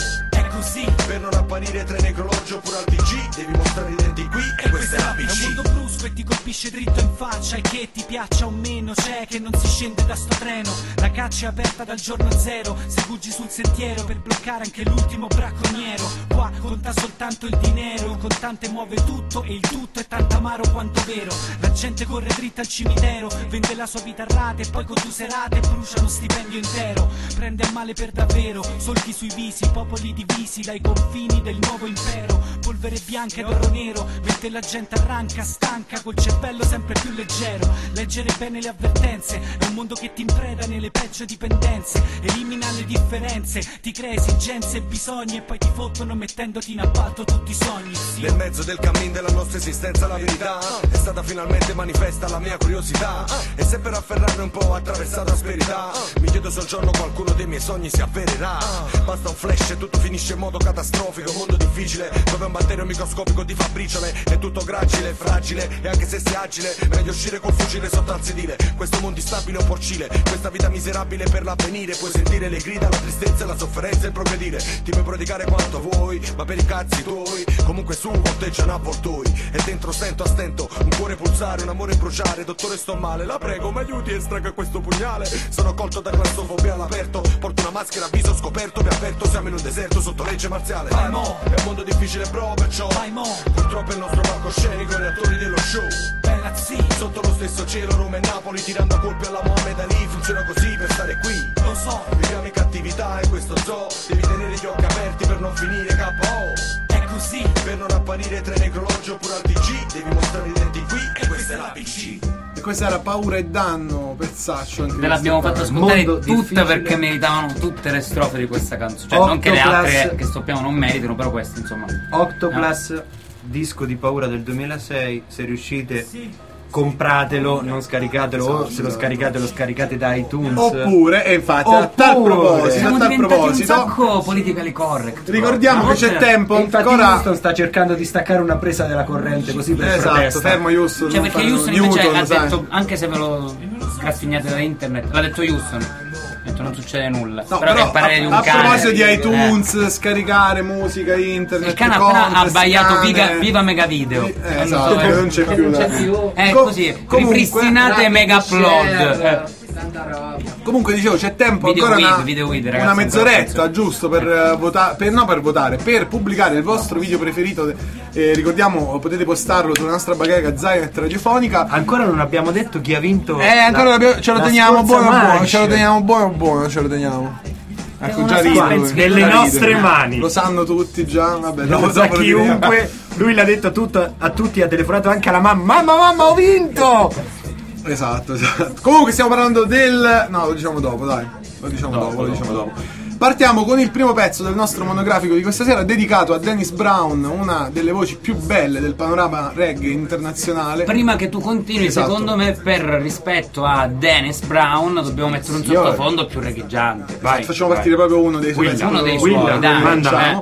così. Per non apparire tra i necrologi oppure al TG, devi mostrare i denti qui e questa è la È un PC. mondo brusco e ti colpisce dritto in faccia. E che ti piaccia o meno c'è che non si scende da sto treno. La caccia è aperta dal giorno zero. Se fuggi sul sentiero per bloccare anche l'ultimo bracconiero. Qua conta soltanto il dinero. Un contante muove tutto e il tutto è tanto amaro quanto vero. La gente corre dritta al cimitero, vende la sua vita a rate e poi con 2 serate brucia uno stipendio intero. Prende a male per davvero, solchi sui visi, popoli divisi dai confini del nuovo impero. Polvere bianca ed oro nero, mette la gente arranca, stanca, col cervello sempre più leggero. Leggere bene le avvertenze, è un mondo che ti impreda nelle peggio dipendenze. Elimina le differenze, ti crea esigenze e bisogni e poi ti fottono mettendoti in appalto tutti i sogni. Sì. Nel mezzo del cammin della nostra esistenza la verità è stata finalmente manifesta la mia curiosità. E se per afferrarmi un po' attraversato asperità, mi chiedo se un giorno qualcuno dei miei sogni si avvererà. Basta un flash e tutto finisce in modo catastrofico. Un mondo difficile dove un batterio microscopico ti fa briciole. È tutto gracile, fragile e anche se sei agile meglio uscire col fucile sotto al sedile. Questo mondo instabile è un porcile, questa vita miserabile per l'avvenire. Puoi sentire le grida, la tristezza, la sofferenza e il progredire. Ti puoi prodigare quanto vuoi, ma per i cazzi tuoi comunque su volteggiano avvoltoi. E dentro sento a stento un cuore pulsare, un amore bruciare. Dottore sto male, la prego mi aiuti e estraga questo pugnale. Sono colto da claustrofobia all'aperto, porto una maschera a viso scoperto. Vi avverto, siamo in un deserto sotto legge marziale. Vai mo, è un mondo difficile bro, perciò vai mo, purtroppo è il nostro palcoscenico, gli attori dello show. bella zii, Sotto lo stesso cielo, Roma e Napoli, tirando a colpi alla Mohamed Ali. Funziona così per stare qui. lo so, Viviamo in cattività e questo zoo. Devi tenere gli occhi aperti per non finire KO. è così. Per non apparire tra i necrologi oppure al TG, devi mostrare i denti qui e questa è la PC. E questa era Paura e Danno, pezzaccio anche Te l'abbiamo questo fatto qua. ascoltare Mondo tutte difficile. perché meritavano tutte le strofe di questa canzone. Cioè, non che le Octopus. altre che stoppiamo non meritano, però queste insomma. Octopus, disco di Paura del 2006. Se riuscite, compratelo, non scaricatelo. O se lo scaricate, lo scaricate da iTunes. Oppure, e infatti, a tal Oppure. proposito, Siamo a tal diventati un proposito, sacco politically correct. ricordiamo che c'è tempo E infatti ancora. Houston sta cercando di staccare una presa della corrente così per Esatto, protesta. fermo Houston. Cioè, non perché fanno Houston invece Newton, ha sai. detto, anche se ve lo sgraffignate da internet, l'ha detto Houston. Ha detto non succede nulla. No, però, però che parere di un a cane. proposito di iTunes, scaricare musica, internet, Il cane appena ha contest, sbagliato cane. viva Mega Video. Esatto, Non so, non c'è più da... così, ripristinate Mega Upload. Comunque dicevo c'è tempo Video ancora Weed, Video Weed, ragazzi, una mezz'oretta ancora giusto per votare, per votare, per pubblicare il vostro video preferito. Ricordiamo, potete postarlo sulla nostra bacheca Zainet radiofonica. Ancora non abbiamo detto chi ha vinto. Ancora ce lo la teniamo scorsa buono, manche. ce lo teniamo buono, ce lo teniamo. Ecco, una già ride suspense lui, nelle già ride. nostre mani. Lo sanno tutti già, vabbè. Lo sa dopo lo diremo. chiunque. Lui l'ha detto tutto a tutti, ha telefonato anche alla mamma. Mamma, ho vinto! Esatto. Comunque stiamo parlando del... No, lo diciamo dopo, dai. Lo diciamo dopo. Partiamo con il primo pezzo del nostro monografico di questa sera, dedicato a Dennis Brown, una delle voci più belle del panorama reggae internazionale. Prima che tu continui, Esatto. secondo me, per rispetto a Dennis Brown, dobbiamo mettere un sottofondo più regheggiante. Vai, Facciamo partire proprio uno dei suoi Will, pezzi. uno dei Will, suoi, dai, diciamo.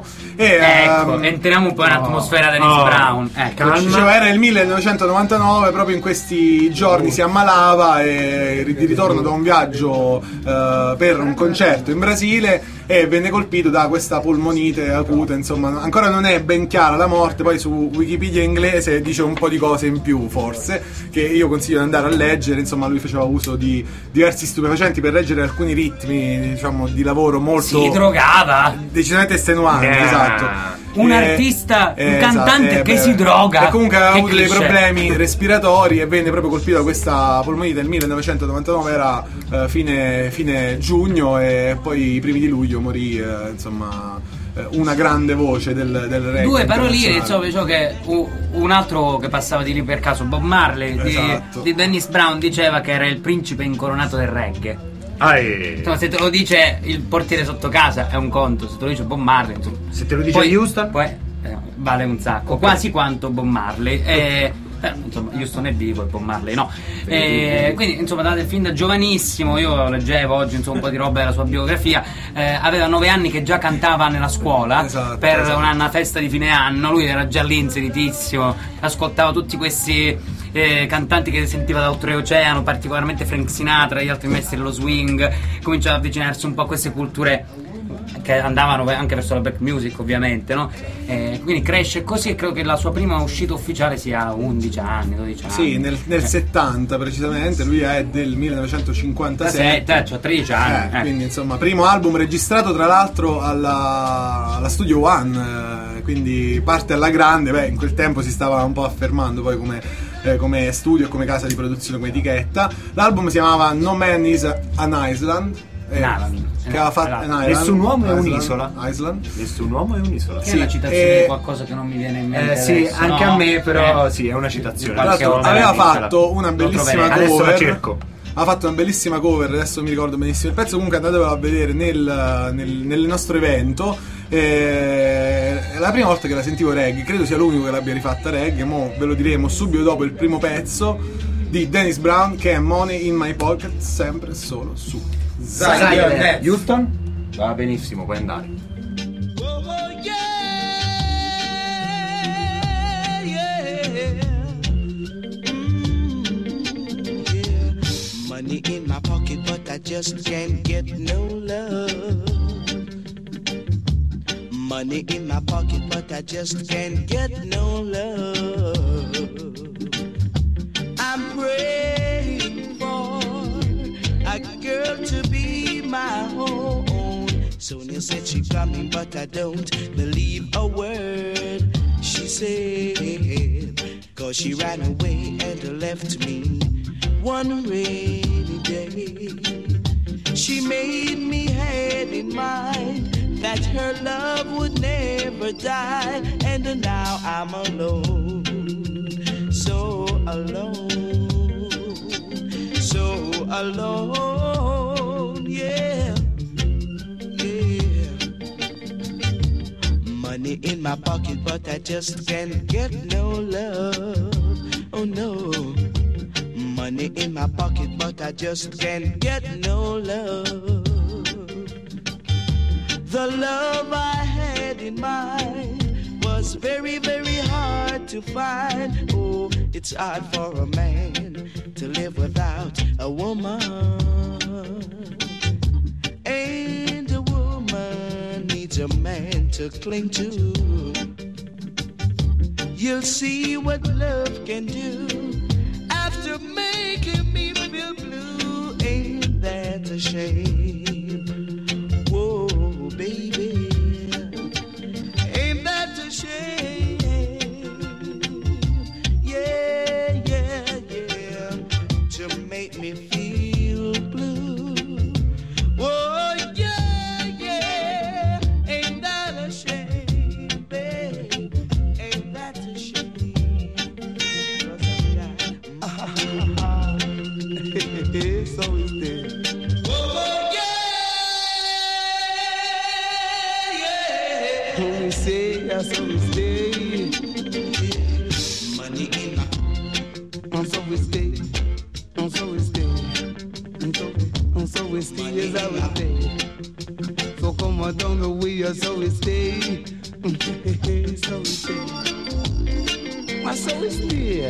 Ecco, entriamo un po' in atmosfera Dennis Brown. Ecco. Diceva, era il 1999, proprio in questi giorni si ammalava e di ritorno da un viaggio per un concerto in Brasile e venne colpito da questa polmonite acuta. Insomma, ancora non è ben chiara la morte. Poi su Wikipedia inglese dice un po' di cose in più, forse, che io consiglio di andare a leggere. Insomma, lui faceva uso di diversi stupefacenti per reggere alcuni ritmi, diciamo, di lavoro molto... Si drogava. Decisamente estenuanti, esatto. Un artista, un cantante che si droga. E comunque aveva Che avuto dei cliché. problemi respiratori e venne proprio colpito da questa polmonite nel 1999, era fine giugno, e poi i primi di luglio morì, insomma, una grande voce del reggae. Due paroline, internazionale. insomma, che un altro che passava di lì per caso, Bob Marley, Esatto. di Dennis Brown, diceva che era il principe incoronato del reggae. Ah, Insomma, se te lo dice il portiere sotto casa è un conto, se te lo dice Bob Marley, insomma. se te lo dice Poi- Houston? poi, vale un sacco, quasi quanto Bob Marley. Insomma, Houston è vivo e Bob Marley no. Quindi, insomma, fin da giovanissimo, io leggevo oggi insomma, un po' di roba della sua biografia. Aveva 9 anni che già cantava nella scuola, Esatto, per una festa di fine anno. Lui era già lì inseritissimo, ascoltava tutti questi cantanti che sentiva da oltreoceano, particolarmente Frank Sinatra, gli altri messi dello swing, comincia ad avvicinarsi un po' a queste culture che andavano anche verso la black music, ovviamente, no? Quindi cresce così, e credo che la sua prima uscita ufficiale sia 11 anni, 12 anni. Sì, nel 70 precisamente, lui è del 1957, cioè 13 anni. Quindi insomma, primo album registrato tra l'altro alla Studio One, quindi parte alla grande. Beh, in quel tempo si stava un po' affermando poi come studio e come casa di produzione, come etichetta. L'album si chiamava No Man is an Island. Che aveva fatto Nessun uomo è un'isola. Island. Nessun uomo è un'isola. Che è una citazione di qualcosa che non mi viene in mente. Sì, adesso, anche no? a me, però sì, è una citazione. Tra l'altro aveva fatto una bellissima cover. Adesso la cerco. Ha fatto una bellissima cover, adesso mi ricordo benissimo il pezzo. Comunque andatevelo a vedere nel nostro evento. È la prima volta che la sentivo reggae, credo sia l'unico che l'abbia rifatta reggae. Mo ve lo diremo subito dopo il primo pezzo di Dennis Brown, che è Money in My Pocket, sempre solo su Zion. Houston? Va benissimo, puoi andare. Money in my pocket, but I just can't get no love. Money in my pocket, but I just can't get no love. I'm praying for a girl to be my own. Sonia said she coming, but I don't believe a word she said, 'cause she ran away and left me one rainy day. She made me had in mind that her love would never die, and now I'm alone, so alone, so alone, yeah, yeah. Money in my pocket, but I just can't get no love, oh no. Money in my pocket, but I just can't get no love. The love I had in mind was very, very hard to find. Oh, it's hard for a man to live without a woman. And a woman needs a man to cling to. You'll see what love can do after making me feel blue. Ain't that a shame? Whoa, baby, ain't that a shame? Yeah, yeah, yeah, to make me feel blue. Whoa, yeah, yeah, ain't that a shame, babe? Ain't that a shame? So is this. Oh, yeah, yeah. We say, so we stay. Money in my, and so we stay, and so we stay, and so we stay as I we stay. So come on down the way, so we stay, so we stay, so we stay.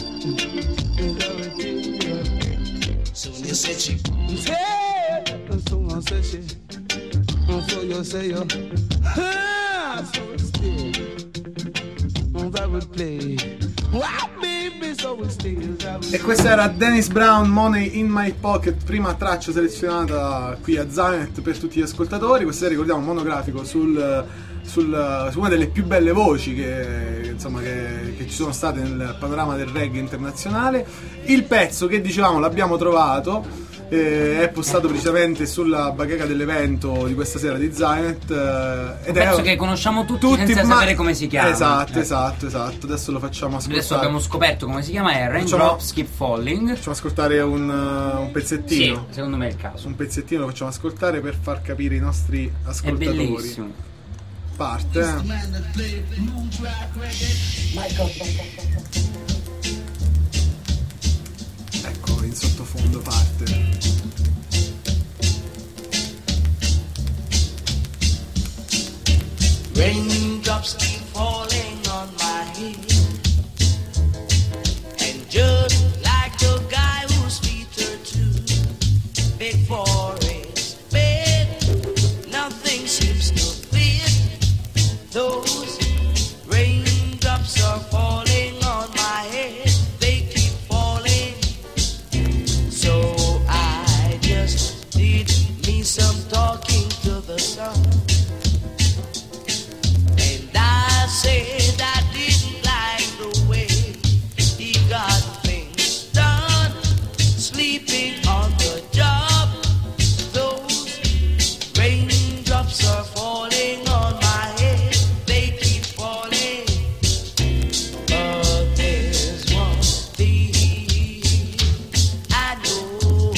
Sonia said she said, so I said she, so you say you, so we stay, I will play. Wow, baby, so we stay. E questa era Dennis Brown, Money in My Pocket, prima traccia selezionata qui a Zion per tutti gli ascoltatori. Questa ricordiamo un monografico su una delle più belle voci che ci sono state nel panorama del reggae internazionale. Il pezzo che dicevamo l'abbiamo trovato, è postato precisamente sulla bacheca dell'evento di questa sera di Zionet, ed è che conosciamo tutti senza sapere come si chiama. Esatto. Adesso lo facciamo ascoltare. Adesso abbiamo scoperto come si chiama, è Raindrops Keep Falling. Facciamo ascoltare un pezzettino. Sì, secondo me è il caso. Un pezzettino lo facciamo ascoltare per far capire i nostri ascoltatori. È bellissimo. Parte. Ecco, in sottofondo parte. Raindrops keep falling on my head, and just nothing seems to fit. Those raindrops are falling on my head. They keep falling. So I just did me some talking to the sun. And I said I didn't like the way he got things done. Sleeping on the job. Those raindrops are falling on my head. They keep falling. But there's one thing I know.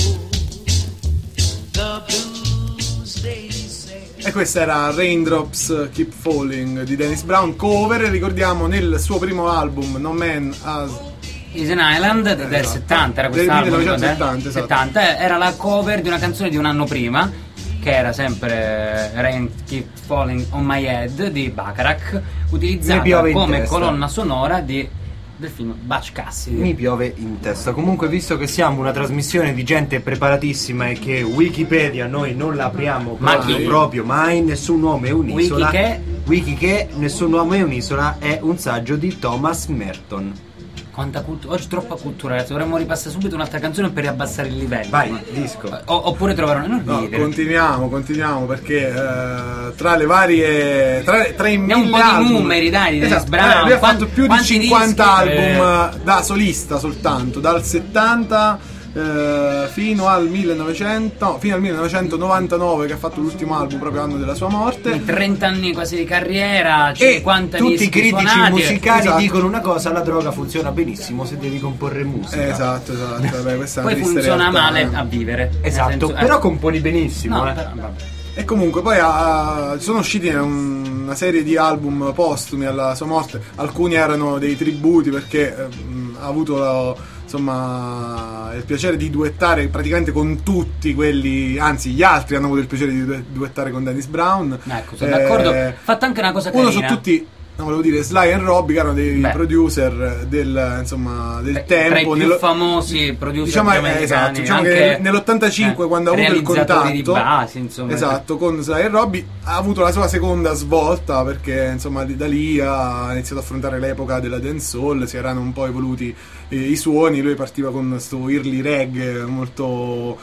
The blues they say. E questa era Raindrops Keep Falling di Dennis Brown, cover, ricordiamo, nel suo primo album No Man Has Is an Island del 70, era quest'album del 1970, esatto. 70, era la cover di una canzone di un anno prima, che era sempre Rain Keep Falling on My Head di Bacharach, utilizzata come colonna sonora del film Butch Cassidy. Mi piove in testa. Comunque, visto che siamo una trasmissione di gente preparatissima e che Wikipedia noi non la apriamo proprio mai, nessun uomo è un'isola. Wiki che nessun uomo è un'isola è un saggio di Thomas Merton. Quanta cultura, oggi troppa cultura, ragazzi. Dovremmo ripassare subito un'altra canzone per riabbassare il livello. Vai, disco. Oppure trovare una. No, continuiamo perché tra le varie. Tra i un po' album, di numeri, dai, di Dennis Brown. Lui ha fatto più di 50 dischi, album da solista soltanto, dal 70 fino al 1999, che ha fatto l'ultimo album, proprio anno della sua morte. 30 anni quasi di carriera, 50 tutti dischi i critici suonati, musicali esatto. dicono una cosa: la droga funziona benissimo se devi comporre musica. Esatto. Beh, questa poi è una triste funziona realtà, male a vivere. Esatto, però componi benissimo. No, però, vabbè. E comunque poi sono usciti una serie di album postumi alla sua morte. Alcuni erano dei tributi, perché ha avuto il piacere di duettare praticamente con tutti quelli, anzi gli altri hanno avuto il piacere di duettare con Dennis Brown. Ecco, sono d'accordo. Fatta anche una cosa carina. Uno su tutti, volevo dire, Sly and Robbie, che erano dei producer del tempo, tra i più famosi producer, diciamo, americani, diciamo che nell'85 quando ha avuto il contatto di base, esatto, con Sly and Robbie, ha avuto la sua seconda svolta, perché insomma da lì ha iniziato a affrontare l'epoca della dancehall, si erano un po' evoluti i suoni. Lui partiva con sto early reggae molto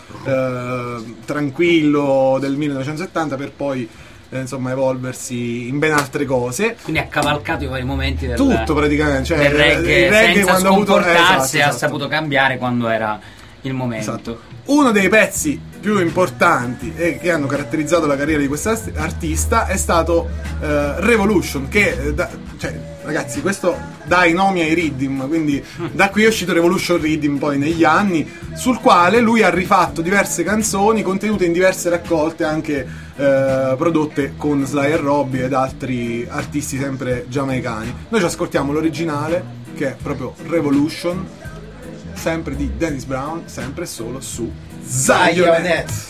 tranquillo del 1970, per poi evolversi in ben altre cose. Quindi ha cavalcato i vari momenti del tutto praticamente, cioè del reggae senza quando scomportarsi, esatto. ha saputo cambiare quando era il momento. Esatto. Uno dei pezzi più importanti e che hanno caratterizzato la carriera di questo artista è stato Revolution, che ragazzi, questo dà i nomi ai Riddim, quindi da qui è uscito Revolution Riddim poi negli anni, sul quale lui ha rifatto diverse canzoni contenute in diverse raccolte, anche prodotte con Sly and Robbie ed altri artisti sempre giamaicani. Noi ci ascoltiamo l'originale, che è proprio Revolution, sempre di Dennis Brown, sempre solo su Zionet.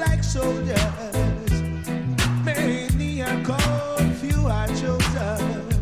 soldiers, many are called, few are chosen.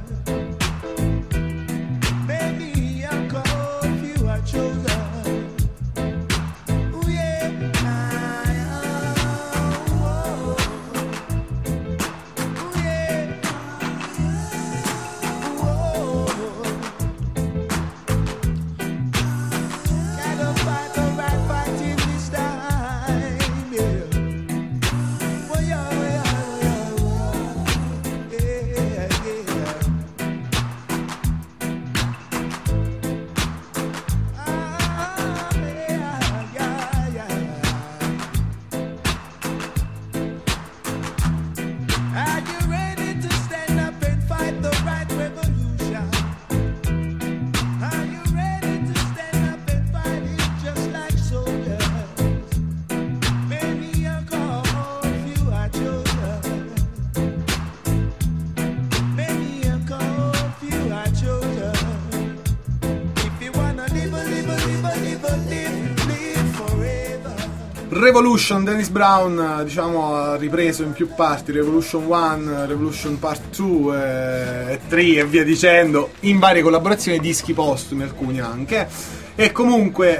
Revolution, Dennis Brown, diciamo, ha ripreso in più parti Revolution 1, Revolution Part 2 e 3 e via dicendo, in varie collaborazioni, dischi postumi, alcuni anche. E comunque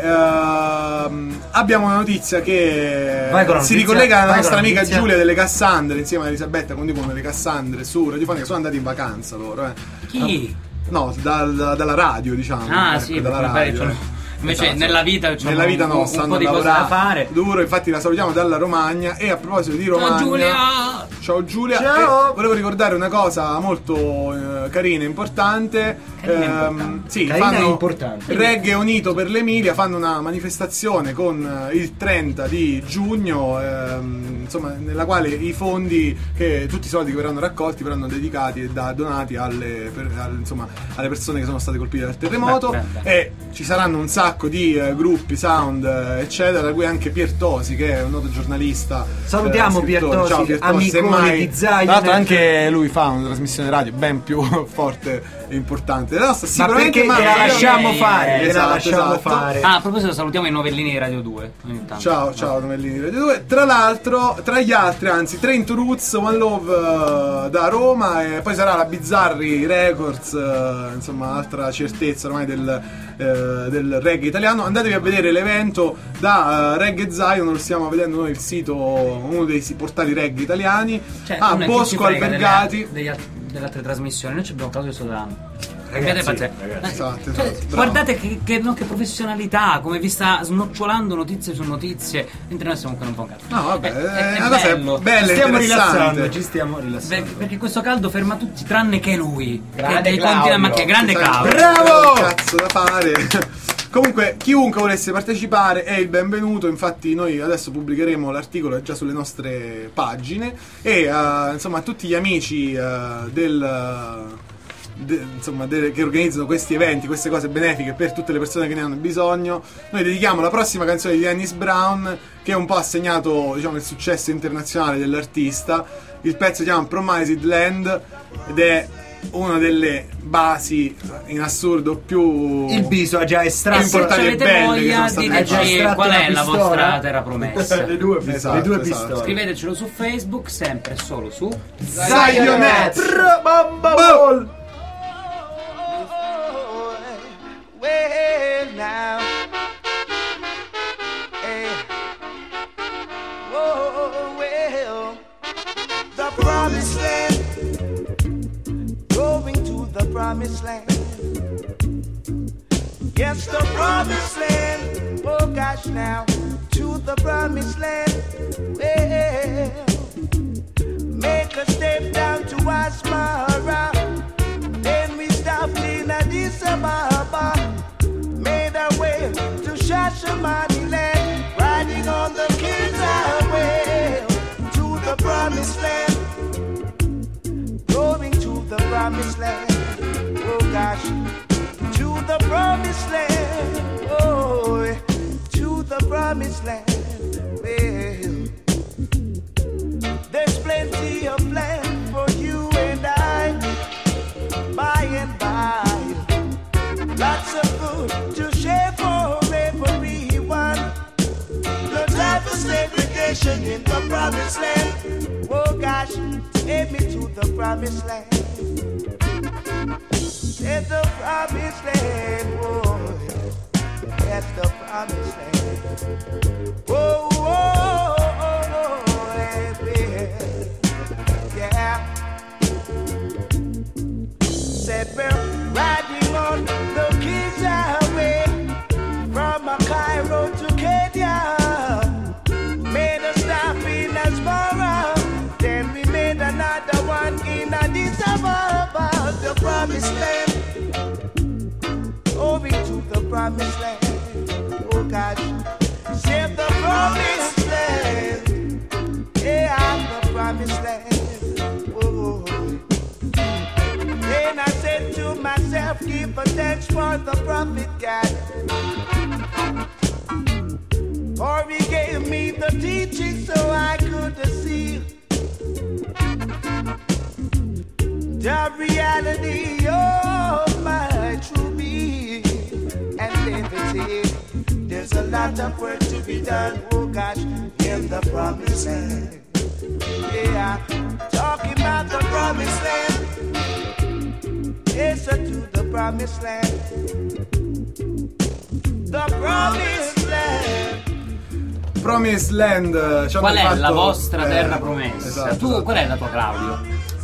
abbiamo una notizia che si ricollega alla nostra amica Giulia delle Cassandre insieme a Elisabetta, condicono le Cassandre su Radiofonica. Sono andati in vacanza loro. Chi? No, dalla radio, diciamo. Ah, sì, dalla radio. Invece Esatto. nella vita no, un stanno po' di cose da fare. Duro, infatti la salutiamo dalla Romagna. E a proposito di Romagna, ciao Giulia. Ciao. Volevo ricordare una cosa molto carina e importante. Sì, Carina e fanno importante. Reggae Unito per l'Emilia, fanno una manifestazione con il 30 di giugno, insomma, nella quale i fondi, tutti i soldi che verranno raccolti verranno dedicati e donati alle persone che sono state colpite dal terremoto. E ci saranno un sacco di gruppi, sound, eccetera, tra cui anche Piertosi, che è un noto giornalista. Salutiamo Piertosi, ciao Piertosi, amicone di Zion. tra l'altro anche lui fa una trasmissione radio ben più forte e importante della nostra. Ma perché te la lasciamo fare? Esatto. Ah, a proposito, salutiamo i novellini di Radio 2 ogni tanto. Ciao novellini di Radio 2. Tra l'altro, tra gli altri, anzi, Train to Roots, One Love da Roma, e poi sarà la Bizzarri Records, insomma, altra certezza ormai del reggae italiano. Andatevi a vedere l'evento da Reggae Zion, lo stiamo vedendo noi, il sito, uno dei portali reggae italiani. Bosco Albergati. Delle altre trasmissioni, noi ci abbiamo parlato di Sodano. Ragazzi. Guardate che professionalità, come vi sta snocciolando notizie su notizie, mentre noi stiamo ancora un po' cazzo. No, vabbè, è una cosa bello. ci stiamo rilassando. Perché questo caldo ferma tutti tranne che lui. Grande grande cavolo. Bravo! Cazzo da fare. Comunque, chiunque volesse partecipare è il benvenuto. Infatti noi adesso pubblicheremo l'articolo già sulle nostre pagine. E insomma, a tutti gli amici che organizzano questi eventi, queste cose benefiche per tutte le persone che ne hanno bisogno, noi dedichiamo la prossima canzone di Dennis Brown, che un po' ha segnato, diciamo, il successo internazionale dell'artista. Il pezzo si chiama Promised Land ed è una delle basi in assurdo più il Biso ha già estratto. importanti e avete belle voglia, che sono diteci state qual è la vostra terra promessa. le due pistole. Scrivetecelo su Facebook, sempre solo su Zionet. Well, now, hey, whoa, well, the promised land, going to the promised land. Yes, the promised land, oh gosh, now, to the promised land. Well, make a step down to Asmara, then we stopped in Addis Ababa, made our way to Shashamaniland, riding on the King's Highway to the promised land, going to the promised land. Oh gosh, to the promised land, oh, to the promised land. Well, there's plenty of land for you and I, by and by. Lots of food to share for everyone. No time for segregation in the promised land. Oh gosh, take me to the promised land. It's the promised land, oh, that's the promised land. Oh, oh, oh, oh, yeah. Said we're riding on the King's Highway from Cairo to Kenya. Made a stop in Asmara, then we made another one in Addis Ababa. The promised land, over to the promised land. Oh gosh, save the promised land. Yeah, the promised land. Oh. Then I said to myself, give a thanks for the prophet God, for he gave me the teaching so I could see the reality of my true being and liberty. There's a lot of work to be done, oh gosh, in the promised land. Yeah, talking about the promised land. Yes, to the promised land. The promised land. Promised Land. Qual è fatto, la vostra terra promessa? Esatto, Tu, esatto. qual è la tua, Claudio?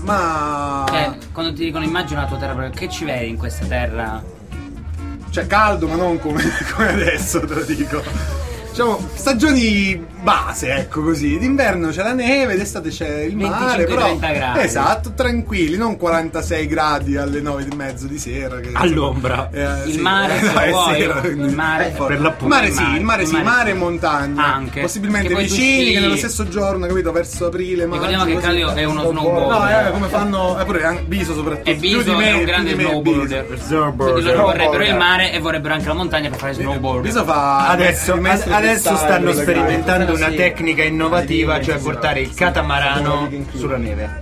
Ma quando ti dicono immagina la tua terra promessa, che ci vedi in questa terra? cioè caldo, ma non come adesso, te lo dico. Diciamo stagioni base, ecco così. D'inverno c'è la neve, d'estate c'è il mare, però 25-30 gradi. esatto, tranquilli, non 46 gradi alle 9:30 di sera che, all'ombra. Il sì, mare, se è vuoi, sera, il mare per l'appunto. Mare e montagna. Anche. Possibilmente Che poi vicini, tu che nello stesso giorno, capito, verso aprile, maggio. Ricordiamo che così. Claudio è uno snowboarder. No, come fanno pure Biso soprattutto. E Biso più di me, è un grande più di me, snowboarder. Quindi loro vorrebbero il mare e vorrebbero anche la montagna per fare snowboard. Biso fa Adesso stanno sperimentando una tecnica innovativa, cioè portare il catamarano sulla neve.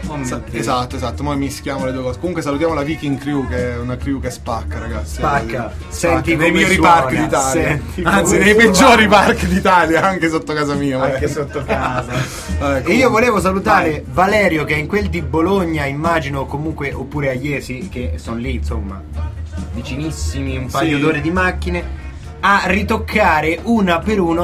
Esatto, noi mischiamo le due cose. Comunque salutiamo la Viking Crew, che è una crew che spacca, ragazzi. Spacca. Senti nei come migliori suona, park d'Italia. senti Anzi, come nei suona. peggiori park d'Italia, anche sotto casa mia. Anche sotto casa. Vabbè, E io volevo salutare Valerio, che è in quel di Bologna, immagino, comunque, oppure a Iesi, che sono lì, insomma, vicinissimi, un paio Sì. d'ore di macchine, a ritoccare una per uno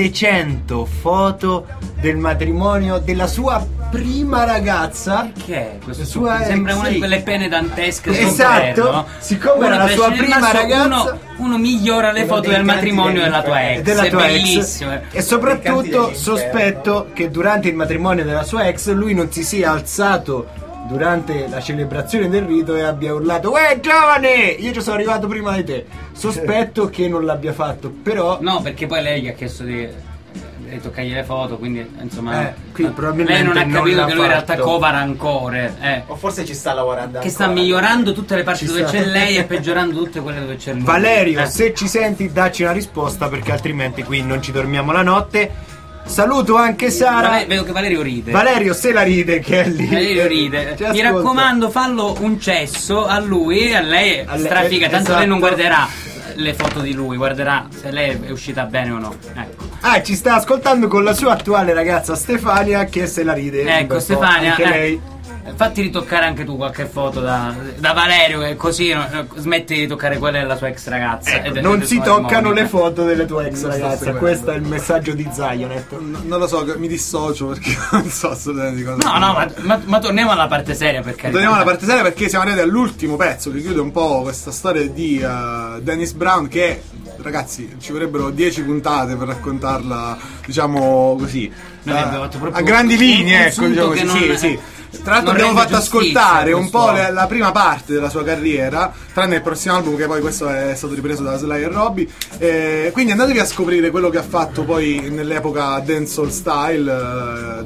700 foto del matrimonio della sua prima ragazza. Perché? Questo Sua sembra una sì. di quelle penne dantesche. Esatto, no? siccome era la Uno sua pesce nel prima naso, ragazza, uno migliora le foto del matrimonio della tua ex. della È tua ex. bellissimo. E soprattutto sospetto che durante il matrimonio della sua ex lui non si sia alzato durante la celebrazione del rito e abbia urlato "Uè giovane, io ci sono arrivato prima di te". Sospetto che non l'abbia fatto, però No, perché poi lei gli ha chiesto di toccargli le foto, quindi insomma qui probabilmente lei non ha capito l'ha che lui in realtà fatto. cova rancore, O forse ci sta lavorando che ancora. sta migliorando tutte le parti Ci dove sta. c'è lei e peggiorando tutte quelle dove c'è lui. Valerio, se ci senti dacci una risposta, perché altrimenti qui non ci dormiamo la notte. Saluto anche Sara. Vedo che Valerio ride. Valerio se la ride, che è lì. Valerio ride. Ci Mi ascolta. raccomando, fallo un cesso a lui e a lei A lei, strafiga, tanto esatto. lei non guarderà le foto di lui, guarderà se lei è uscita bene o no. Ecco. Ci sta ascoltando con la sua attuale ragazza Stefania, che se la ride. Ecco, un bel po', Stefania, anche lei. fatti ritoccare anche tu qualche foto da Valerio, che così smetti di toccare quella della sua ex ragazza. Ecco, non si toccano le foto delle tue ex ragazze. Questo è il messaggio di Zionet. Non lo so, mi dissocio perché non so assolutamente di cosa. No, ma torniamo alla parte seria, perché Torniamo alla parte seria, perché siamo arrivati all'ultimo pezzo che chiude un po' questa storia di Dennis Brown, che ragazzi ci vorrebbero 10 puntate per raccontarla, diciamo così, Noi abbiamo fatto proprio a grandi linee, un ecco, diciamo sunto così, che non- sì. Tra l'altro non abbiamo rende fatto giustizia ascoltare a un po' quest'uomo. la prima parte della sua carriera, tranne il prossimo album, che poi questo è stato ripreso da Sly e Robbie. Quindi andatevi a scoprire quello che ha fatto poi nell'epoca dancehall style,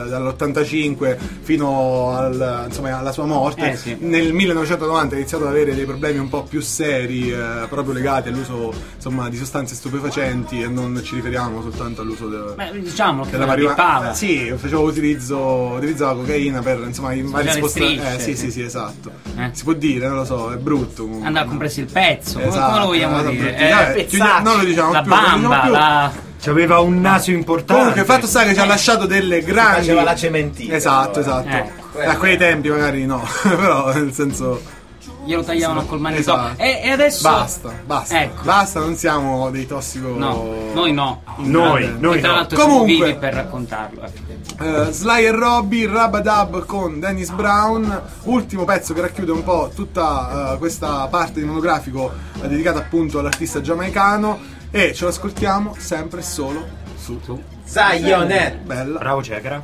dall'85 fino alla sua morte. Sì. Nel 1990 ha iniziato ad avere dei problemi un po' più seri, proprio legati all'uso di sostanze stupefacenti, e non ci riferiamo soltanto all'uso diciamo che della la pippava. Sì, utilizzava cocaina per in vari le spostamenti. strisce, Sì, esatto. Si può dire, non lo so, è brutto. comunque. Andava a comprarsi il pezzo, come Esatto, lo vogliamo esatto, dire? non lo diciamo la più, non lo diciamo bamba, più. C'aveva un naso importante. Comunque il fatto sta che ci ha lasciato delle grandi. Faceva la cementina. Esatto. Ecco. A quei tempi magari no, però nel senso. glielo tagliavano col manico. Esatto. E adesso Basta. Ecco. Basta, non siamo dei tossico. No, noi no. Noi E tra no. l'altro siamo Comunque, vivi per raccontarlo. Sly e Robbie, Rabadab con Dennis Brown, ultimo pezzo che racchiude un po' tutta questa parte di monografico dedicata appunto all'artista giamaicano, e ce lo ascoltiamo sempre solo su Zionet. Bella. Bravo Cecra.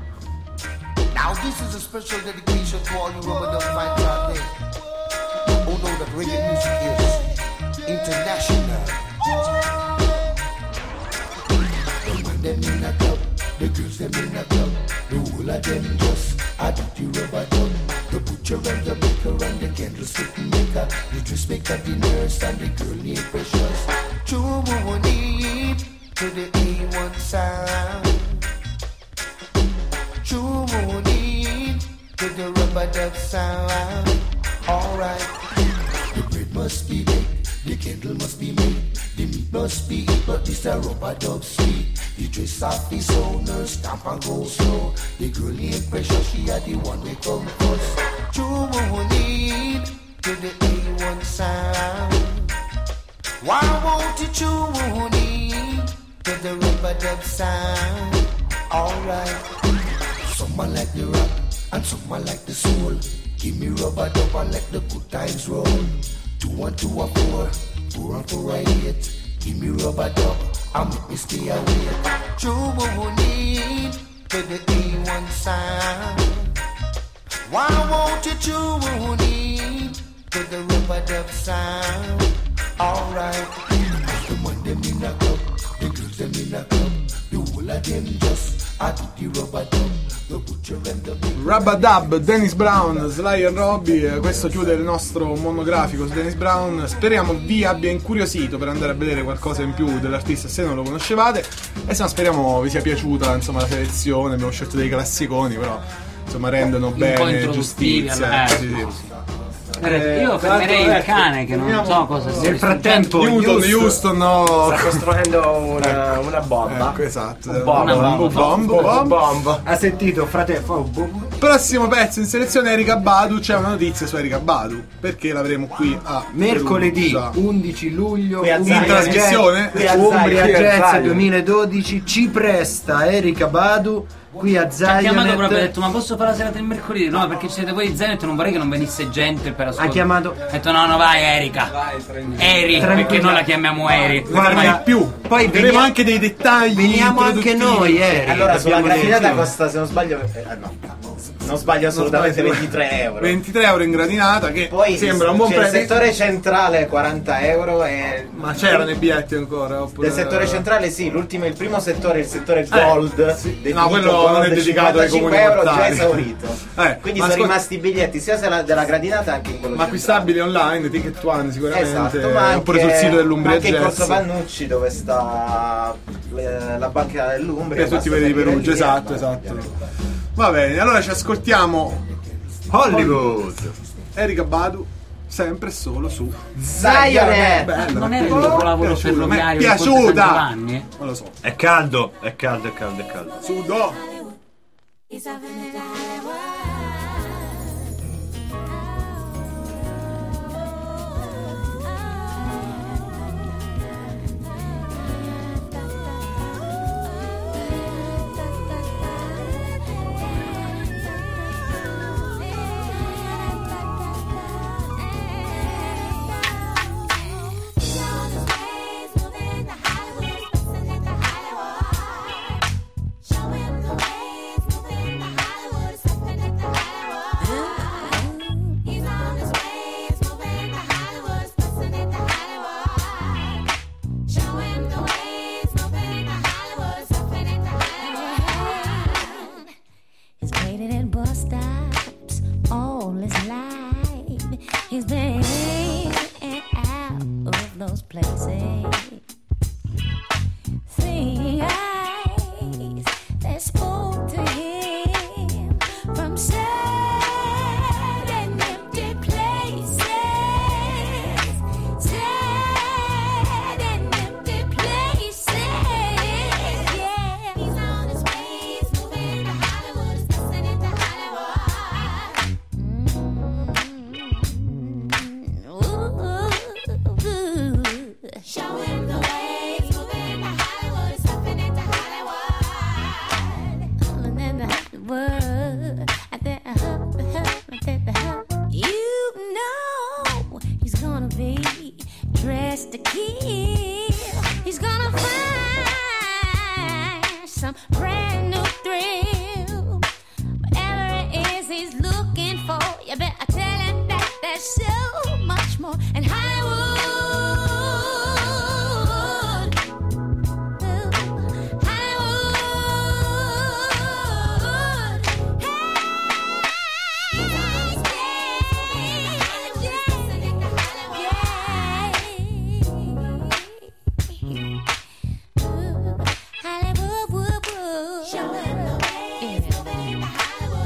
Now this is a special dedication to all you Rubber Dub fans out there who know that reggae music is international. The man them in a club, the girls them in a club, the whole of them just a dirty rubber dub. The butcher and the baker and the candlestick maker, the dressmaker, the nurse and the girl named Precious. True need to the A1 sound. True need to the rubber dub sound. Alright. The bread must be baked, the candle must be made, the meat must be eaten, a rubber dub sweet. The dress of the owner, stamp and go slow. The girl ain't pressure, she had the one we come first. True need to the A1 sound. Why won't you true need to the rubber dub sound? Alright. Someone like the rap and someone like the soul. Give me rubber dub and let the good times roll. 2 and 2 are 4, 4 and 4 are 8. Give me rubber dub and make me stay awake. True need to the A1 sound. Why won't you true need to the rubber dub sound? Alright. The man them in a club, the girls them in a club. The whole of them just I do the rubber dub. The butcher and the big Rub-a-dub, Dennis Brown, Sly e Robbie. Questo chiude il nostro monografico su Dennis Brown. Speriamo vi abbia incuriosito per andare a vedere qualcosa in più dell'artista se non lo conoscevate. E se no speriamo vi sia piaciuta insomma la selezione. Abbiamo scelto dei classiconi, però insomma rendono bene giustizia. Sì. Io fermerei il cane che non so cosa sia. Nel frattempo Houston no, sta costruendo una bomba. Esatto. Un bomba. Ha sentito fratello? Prossimo pezzo in selezione Erykah Badu. C'è una notizia su Erykah Badu perché l'avremo qui a mercoledì Perugia. 11 luglio in trasmissione Umbria Jazz 2012 ci presta Erykah Badu qui a Zion. Ha chiamato proprio e ha detto ma posso fare la serata il mercoledì? No, perché siete voi di Zion, non vorrei che non venisse gente per ascoltare. Ha chiamato, ha detto no vai Erika, Eri, perché noi la chiamiamo Eri. Guarda di più. Poi vedremo anche dei dettagli. Veniamo anche noi Eri. Allora sulla gradinata costa, se non sbaglio non sbaglio assolutamente, 23 euro. 23 euro in gradinata, che poi sembra un buon prezzo. Il settore centrale 40 euro e... Ma c'erano i biglietti ancora? Oppure... Del settore centrale sì, il primo settore, il settore gold, sì. No, quello non è dedicato ai comuni euro mortali. già esaurito. Quindi sono rimasti i biglietti sia della gradinata anche in quello ma acquistabili online, Ticket One sicuramente. Esatto, ma anche, oppure sul sito dell'Umbria anche Jazz. in Corso Vannucci dove sta la banca dell'Umbria. Per tutti quelli di Perugia, esatto. Va bene, allora ci ascoltiamo Hollywood. Erykah Badu, sempre solo su Zion. Non era il dopolavoro ferroviario piaciuta. Non lo so. È caldo. Sudo.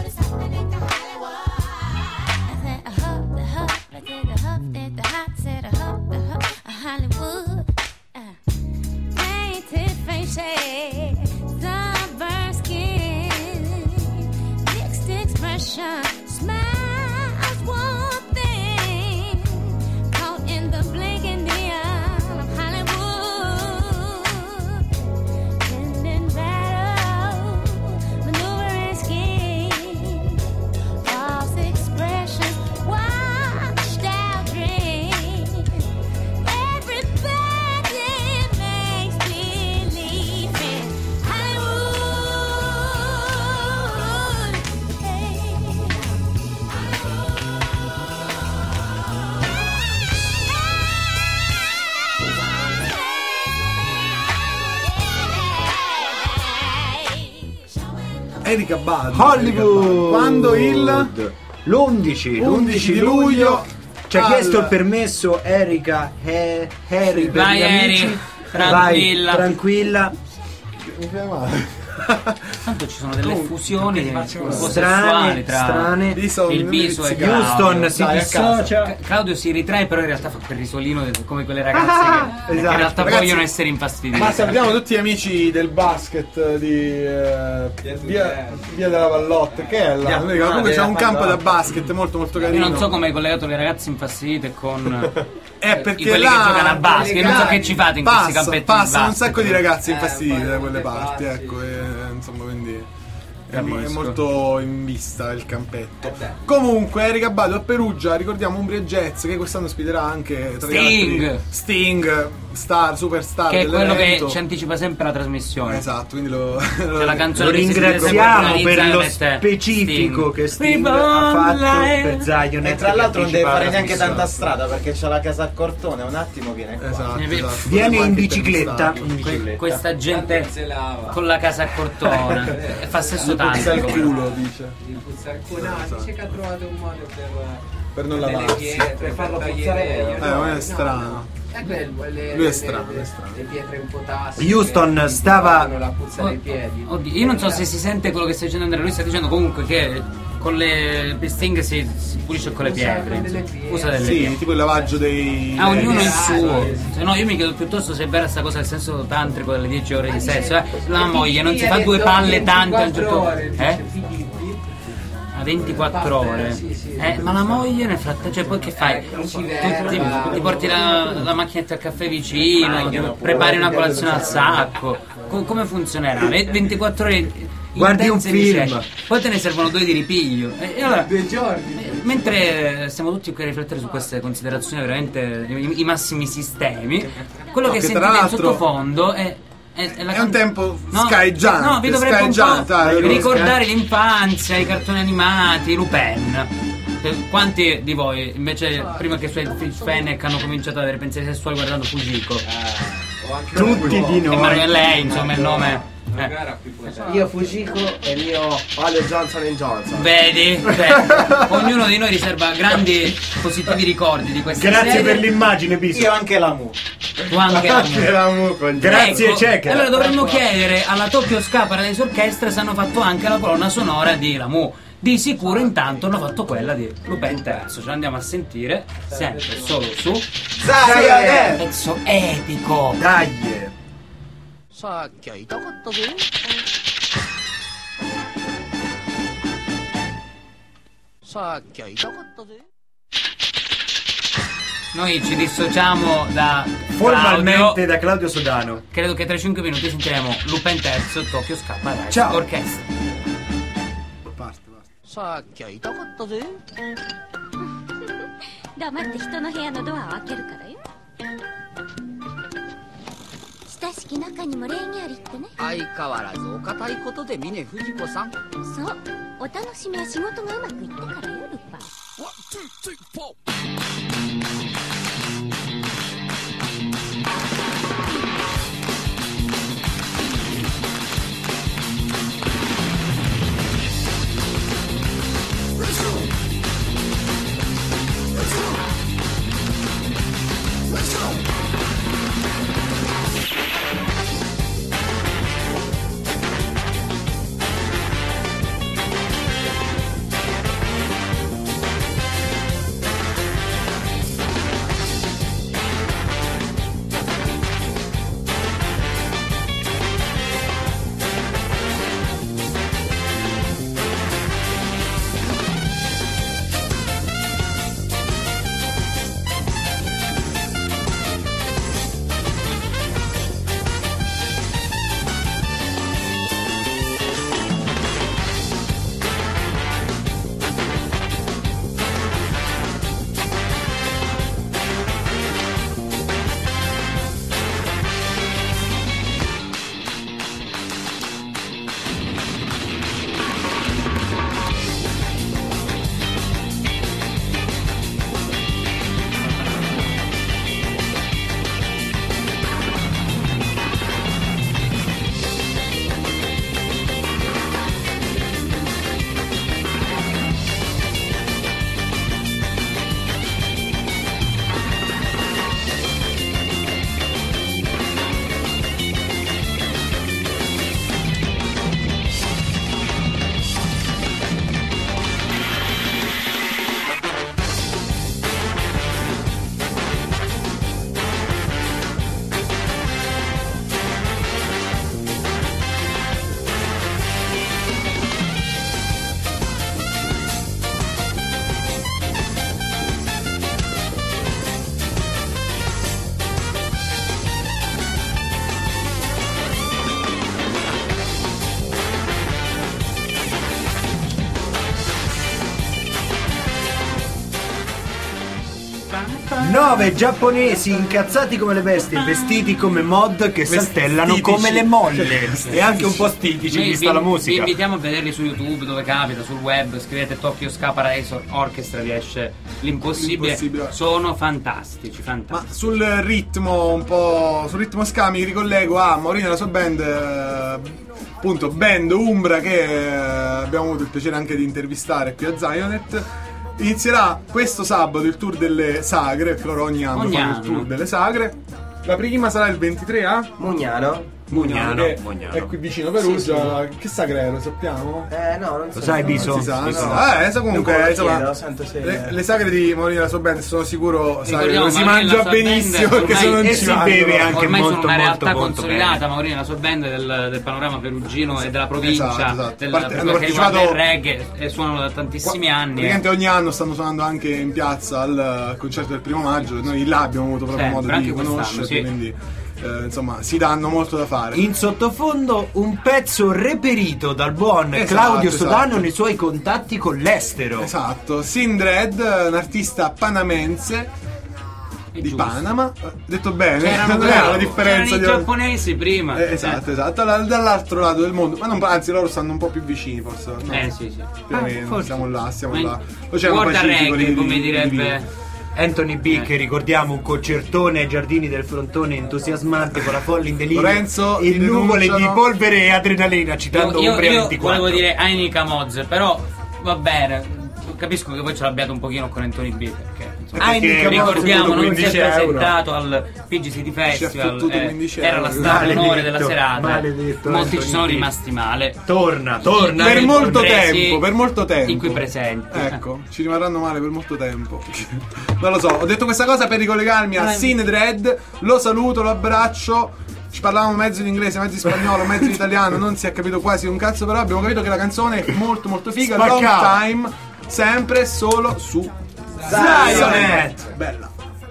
Said Erika Badu. Hollywood. Quando l'11 di luglio ci ha chiesto il permesso Erika Harry per Vai, gli amici. Eri, tranquilla. Vai, tranquilla. Mi fa male. Tanto ci sono delle fusioni un po' strane sessuali tra strane. il viso e Houston si dissocia. Claudio si ritrae, però in realtà fa quel risolino come quelle ragazze che in realtà Ragazzi, vogliono essere infastidite. Ma salutiamo tutti gli amici del basket di via della Vallotte, che è là. Comunque c'è un campo da basket molto molto carino. Io non so come hai collegato le ragazze infastidite con perché quelli là che giocano a basket, non so che ci fate in questi campetti. Passano un sacco di ragazzi infastiditi da quelle parti, ecco, insomma, quindi è molto in vista il campetto. Comunque Erika Badu a Perugia, ricordiamo Umbria Jazz, che quest'anno ospiterà anche Sting, superstar che è quello dell'evento, che ci anticipa sempre la trasmissione. Esatto, quindi c'è la canzone lo ringraziamo per lo specifico che Sting ha fatto per Zion, e tra l'altro non deve fare neanche tanta strada perché c'ha la casa a Cortone, un attimo viene qua. Esatto. Viene in bicicletta. Questa gente con la casa a Cortone fa stesso puzza il tanto. culo, dice. Dice che ha trovato un modo per non lavarsi, per farlo puzzare. È strano. È bello, lui è strano, le pietre in potassio. Houston stava la puzza dei piedi. Oddio, io non so se si sente quello che sta dicendo Andrea. Lui sta dicendo comunque che con le Sting si pulisce con le pietre. Usa delle pietre. Tipo il lavaggio dei. Ognuno il suo. No, io mi chiedo piuttosto se è vera sta cosa del senso tantrico delle 10 ore di sesso. La moglie non si fa due palle tante a un certo punto. A 24 ore. Ma la moglie nel frattempo, cioè poi che fai? Ti porti la macchinetta al caffè vicino, ti prepari una colazione al sacco. Come funzionerà? 24 ore guardi un film, poi te ne servono 2 di ripiglio. E allora, 2 giorni. Mentre stiamo tutti qui a riflettere su queste considerazioni veramente i massimi sistemi, quello che sentite in sottofondo è un tempo scaeggiante. No, vi dovrebbe un po' ricordare l'infanzia, i cartoni animati, Lupin. Quanti di voi invece prima che Fennec hanno cominciato ad avere pensieri sessuali guardando Fujiko? Tutti di noi. Ma lei, insomma, il nome. Io Fujiko e il mio Ale Johnson & Johnson. Vedi? Ognuno di noi riserva grandi positivi ricordi di questa Grazie serie. per l'immagine, Biso. Io anche la Mu. Tu anche la Mu. Grazie, Checker. Allora dovremmo chiedere alla Tokyo Ska Paradise Orchestra se hanno fatto anche la colonna sonora di Lamu. Di sicuro intanto hanno fatto quella di Lupin III. Ce l'andiamo a sentire sempre solo su Zion. pezzo epico. Dai. さっきは痛かったぜ。さっきは痛かったぜ。 Noi ci dissociamo da formalmente da Claudio Sodano. Credo che tra 5 minuti sentiremo Lupin III Tokyo Ska Paradise Ciao. Orchestra. Basta. さっきは痛かったぜ。 黙って人の部屋のドアを開けるからよ。親しき中にも礼儀ありってね。 相変わらずお堅いことで峰不二子さん。 そう、お楽しみは仕事がうまくいってからよ、ルパン。 9 giapponesi incazzati come le bestie, vestiti come mod che saltellano come le molle. E anche un po' stitici, Noi vista la Vi musica. invitiamo a vederli su YouTube dove capita, sul web, scrivete Tokyo Ska Paradiso Orchestra, vi esce l'impossibile. Sono fantastici. Ma sul ritmo un po', sul ritmo ska mi ricollego a Maurinho e la sua band, appunto band Umbra, che abbiamo avuto il piacere anche di intervistare qui a Zionet. Inizierà questo sabato il tour delle sagre, perché loro ogni anno fanno il tour delle sagre. La prima sarà il 23 a Mugnano. Che è qui vicino Perugia. Che sagre è, lo sappiamo? No, non so. Lo sai, Biso? Si sa, Biso. comunque insomma, sento se... le sagre di Maurinho e la sua band sono sicuro Ricordiamo, si Maurinho e mangia la sua benissimo band perché se non e ci si vanno, beve anche ormai molto, sono una realtà molto, molto consolidata. bene. Maurinho e la sua band del panorama perugino e della provincia, Esatto. per Hanno quel che partecipato- riguarda il reggae, e suonano da tantissimi anni. Praticamente ogni anno stanno suonando anche in piazza al concerto del 1 maggio. Noi là abbiamo avuto proprio Sempre, modo di anche quest'anno, conoscerli, sì. quindi insomma si danno molto da fare. In sottofondo un pezzo reperito dal buon Esatto, Claudio esatto. Sodano nei suoi contatti con l'estero. Esatto, Sin Dread, un artista panamense di Panama. Detto bene, C'erano non è la differenza i giapponesi prima. Esatto. Dall'altro lato del mondo, ma non, anzi loro stanno un po' più vicini forse. No? Sì. Più o meno, siamo là. Guarda reggae, come direbbe Anthony B, che ricordiamo un concertone ai giardini del Frontone entusiasmante con la folla in delirio, Lorenzo, in nuvole denunciano. di polvere e adrenalina, citando io Umbria 24. volevo dire Ainica Moz, però va bene. Capisco che voi ce l'abbiate un pochino con Anthony B, perché insomma, ricordiamo, non si è presentato al PG City Festival, era la star d'onore della serata. Molti ci sono rimasti male. Torna per molto tempo in cui presenti. Ecco, ci rimarranno male per molto tempo. Non lo so, ho detto questa cosa per ricollegarmi a Sin Dread. Lo saluto, lo abbraccio. Ci parlavamo mezzo in inglese, mezzo in spagnolo, mezzo in italiano, non si è capito quasi un cazzo, però abbiamo capito che la canzone è molto molto figa. Long Time, sempre solo su Zionet. Bella.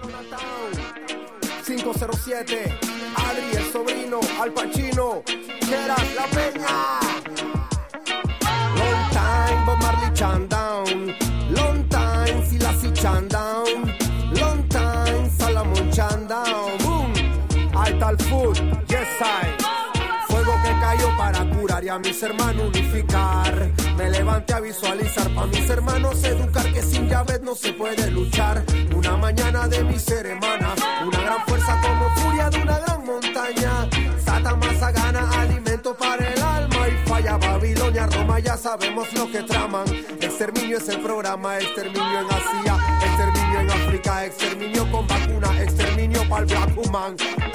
507, Adri, el sobrino, Al Pacino, Chera, La Peña. Long time, Bob Marley chan down. Long time, Selassie chan down. Long time, Salomon chan down. Boom, I tal food, yes I. Fuego que cayó para curar y a mis hermanos unificar. Me levanté a visualizar pa' mis hermanos educar que sin llaves no se puede luchar. Una mañana de mi ser hermana, una gran fuerza como furia de una gran montaña. Satan masa gana alimento para el alma y falla Babilonia, Roma, ya sabemos lo que traman. Exterminio es el programa, exterminio en Asia, exterminio en África, exterminio con vacuna, exterminio pa'l Black Human.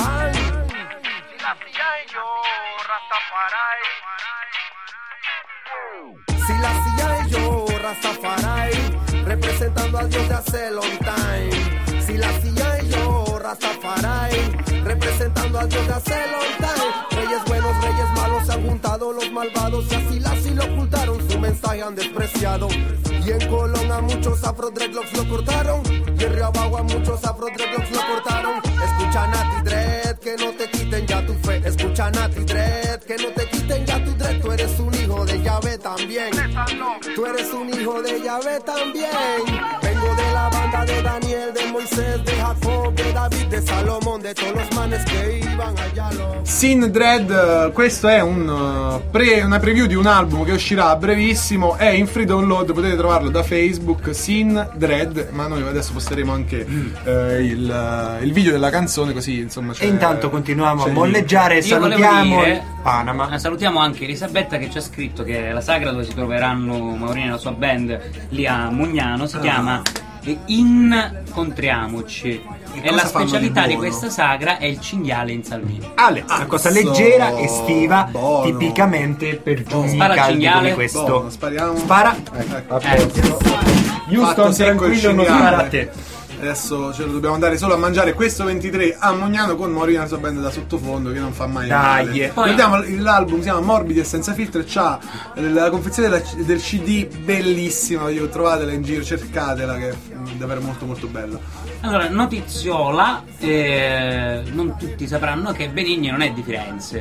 Si la silla y yo, Rastafari, representando a Dios de hace long time. Si la silla y yo, Rastafari, representando a Dios de hace long time. Reyes buenos, reyes malos, se han juntado los malvados y así la lo ocultaron, su mensaje han despreciado. Y en Colón a muchos afro dreadlocks lo cortaron, y en Riobagua a muchos afro dreadlocks lo cortaron. Escucha Nati Dread, que no te quiten ya tu fe. Escucha Nati Dread, que no te quiten ya tu dread. Tú eres un hijo de Yahvé también. Tú eres un hijo de Yahvé también. Vengo de la banda de Daniel, de Moisés, de Jacob, de David, de Salomón, de todos los manes que iban allá. Sin Dread, questo è una preview di un album che uscirà a brevissimo, è in free download, potete trovarlo da Facebook, Sin Dread, ma noi adesso posteremo anche il video della canzone, così insomma e intanto continuiamo a molleggiare e salutiamo Panama. Salutiamo anche Elisabetta che ci ha scritto che la sagra dove si troveranno Maurinho e la sua band lì a Mugnano si chiama Incontriamoci. E la specialità di questa sagra è il cinghiale in salvino. Una cosa leggera, estiva, tipicamente per giorni caldi come questo. Spariamo. Spara. Houston, tranquillo, non spara a te. Adesso ce lo dobbiamo andare solo a mangiare questo 23 a Mugnano con Maurinho e la sua band da sottofondo che non fa mai male. Guardiamo, l'album si chiama Morbidi e senza filtro e c'ha la confezione del CD bellissima, trovatela in giro, cercatela, che è davvero molto molto bella. Allora, notiziola, non tutti sapranno che Benigni non è di Firenze.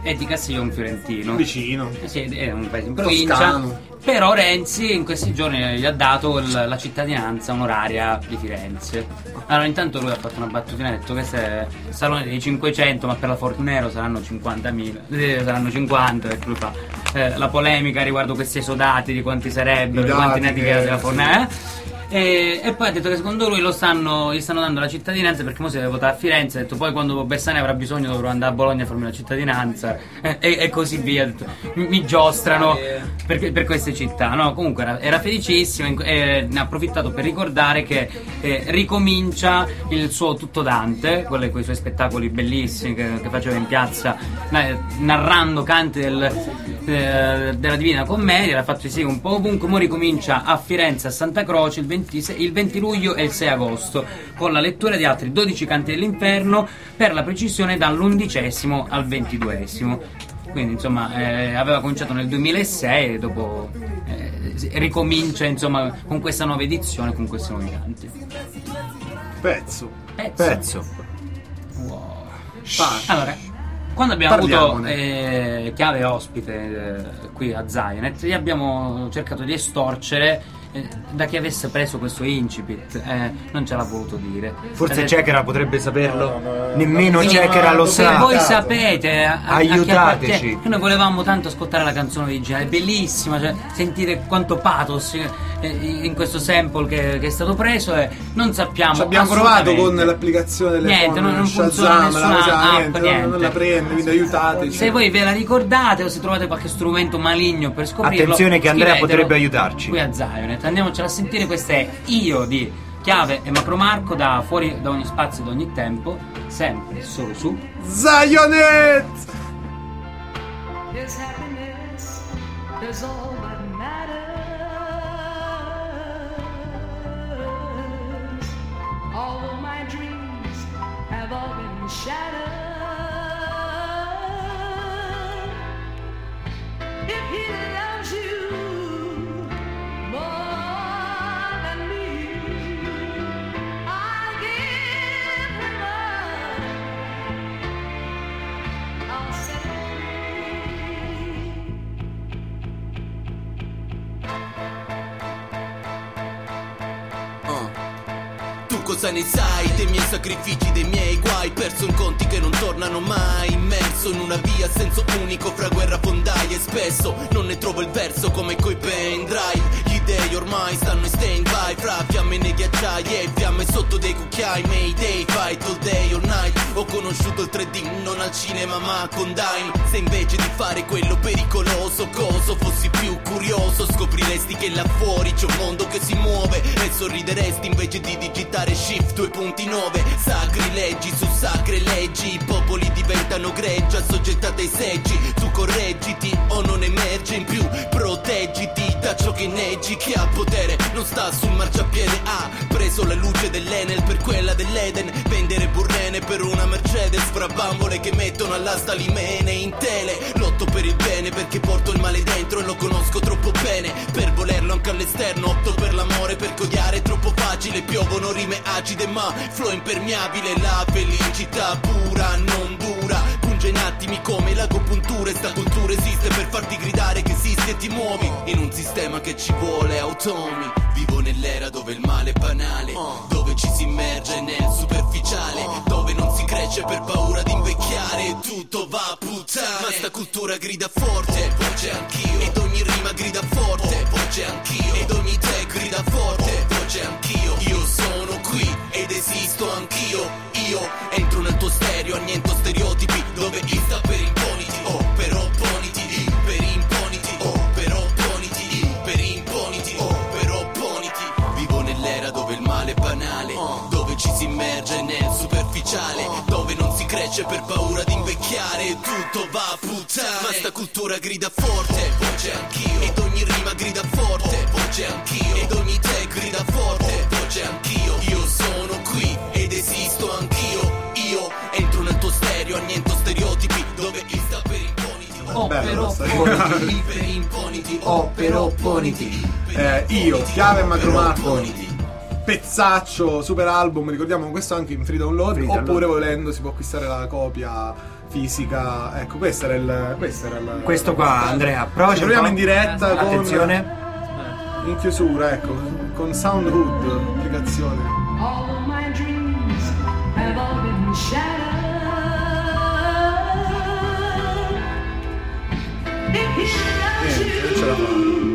è di Castiglione Fiorentino. Vicino. Sì, è un paese in provincia. Toscano. Però Renzi in questi giorni gli ha dato la cittadinanza onoraria di Firenze. Allora intanto lui ha fatto una battutina, ha detto questo è il salone dei 500, ma per la Fortunero saranno 50.000, saranno 50, perché lui fa la polemica riguardo questi esodati, di quanti sarebbero, di quanti nati che era della Fortunero. E poi ha detto che secondo lui gli stanno dando la cittadinanza perché mo si deve votare a Firenze. Ha detto poi quando Bersani avrà bisogno dovrò andare a Bologna a farmi la cittadinanza e così via. Ha detto, mi giostrano per queste città, no? Comunque era felicissimo e ne ha approfittato per ricordare che ricomincia il suo Tutto Dante, quelli quei suoi spettacoli bellissimi che faceva in piazza narrando canti della Divina Commedia. L'ha fatto sì un po' ovunque. Mo ricomincia a Firenze, a Santa Croce il 20 luglio e il 6 agosto con la lettura di altri 12 canti dell'inferno, per la precisione dall'11° al 22°. Quindi insomma aveva cominciato nel 2006 e dopo ricomincia insomma con questa nuova edizione, con questi nuovi canti. Pezzo. Wow. Allora, quando abbiamo avuto Chiave ospite qui a Zionet, gli abbiamo cercato di estorcere da chi avesse preso questo incipit, non ce l'ha voluto dire. Forse Cekera potrebbe saperlo. Nemmeno Cekera lo se sa. voi sapete aiutateci. noi volevamo tanto ascoltare la canzone originale, è bellissima, cioè, sentire quanto pathos in questo sample che è stato preso, e non sappiamo. Ci abbiamo provato con l'applicazione delle niente, non funziona nessuna app, niente. Non la prende, quindi aiutateci. Se voi ve la ricordate o se trovate qualche strumento maligno per scoprirlo, attenzione che Andrea potrebbe aiutarci qui a Zionet. Andiamocela a sentire. Questa è Io di Chiave e Macro Marco, da fuori da ogni spazio e da ogni tempo, sempre solo su Zionet. His happiness is all that matters. All my dreams have all been shattered. If he loves you more than me, I'll give him up. I'll set him Tu cosa ne sai dei miei sacrifici, dei miei guai? Perso in conti che non tornano mai. Immerso in una via a senso unico fra guerrafondaie. E spesso non ne trovo il verso come coi pendrive. Gli dei ormai stanno in stand by, fra fiamme nei ghiacciai e fiamme sotto dei cucchiai. Mayday, fight all day all night. Ho conosciuto il 3D non al cinema ma con Dime. Se invece di fare quello pericoloso coso fossi più curioso, scopriresti che là fuori c'è un mondo che si muove e sorrideresti invece di digitare shift 2.9. Sacrilegi su sacre leggi, i popoli diventano greggi assoggettate ai seggi. Tu correggiti o non emerge in più, proteggiti da ciò che inneggi. Chi ha potere non sta sul marciapiede, ha preso la luce dell'Enel per quella dell'Eden. Vendere burrene per una Mercedes, fra bambole che mettono all'asta limene in tele. Lotto per il bene perché porto il male dentro e lo conosco troppo bene per volerlo anche all'esterno. Opto per l'amore perché odiare è troppo facile. Piovono rime acide ma flow impermeabile. La felicità pura non dura, punge in attimi come l'agopuntura. E sta cultura esiste per farti gridare che esisti e ti muovi in un sistema che ci vuole automi. Vivo nell'era dove il male è banale, dove ci si immerge nel superficiale, dove non si cresce per paura di invecchiare e tutto va a puttane. Ma sta cultura grida forte, voce anch'io, ed ogni rima grida forte, voce anch'io, ed ogni tag grida forte, voce anch'io. Io sono qui ed esisto anch'io. Io entro nel tuo stereo, anniento stereotipi, dove I sta per imponiti, oh per opponiti, I per imponiti, oh per opponiti, I per imponiti, oh per opponiti. Vivo nell'era dove il male è banale, dove ci si immerge nel superficiale, dove non si cresce per paura di invecchiare e tutto va a puttane. Ma sta cultura grida forte, voce anch'io, ed ogni rima grida forte, voce anch'io, ed ogni tag grida forte, voce anch'io. Io sono qui ed esisto anch'io. Io entro nel tuo stereo, anniento stereotipi, dove I sta per imponiti, oh per opponiti, I per imponiti, oh per opponiti. Io, Chiave e Macro Marco, pezzaccio, super album, ricordiamo questo anche in free download, oppure volendo si può acquistare la copia fisica. Ecco, questo era il questo qua, Andrea, proviamo in diretta attenzione in chiusura, ecco, con Soundhood, applicazione. All of my dreams have all been shattered. Non ce la fa.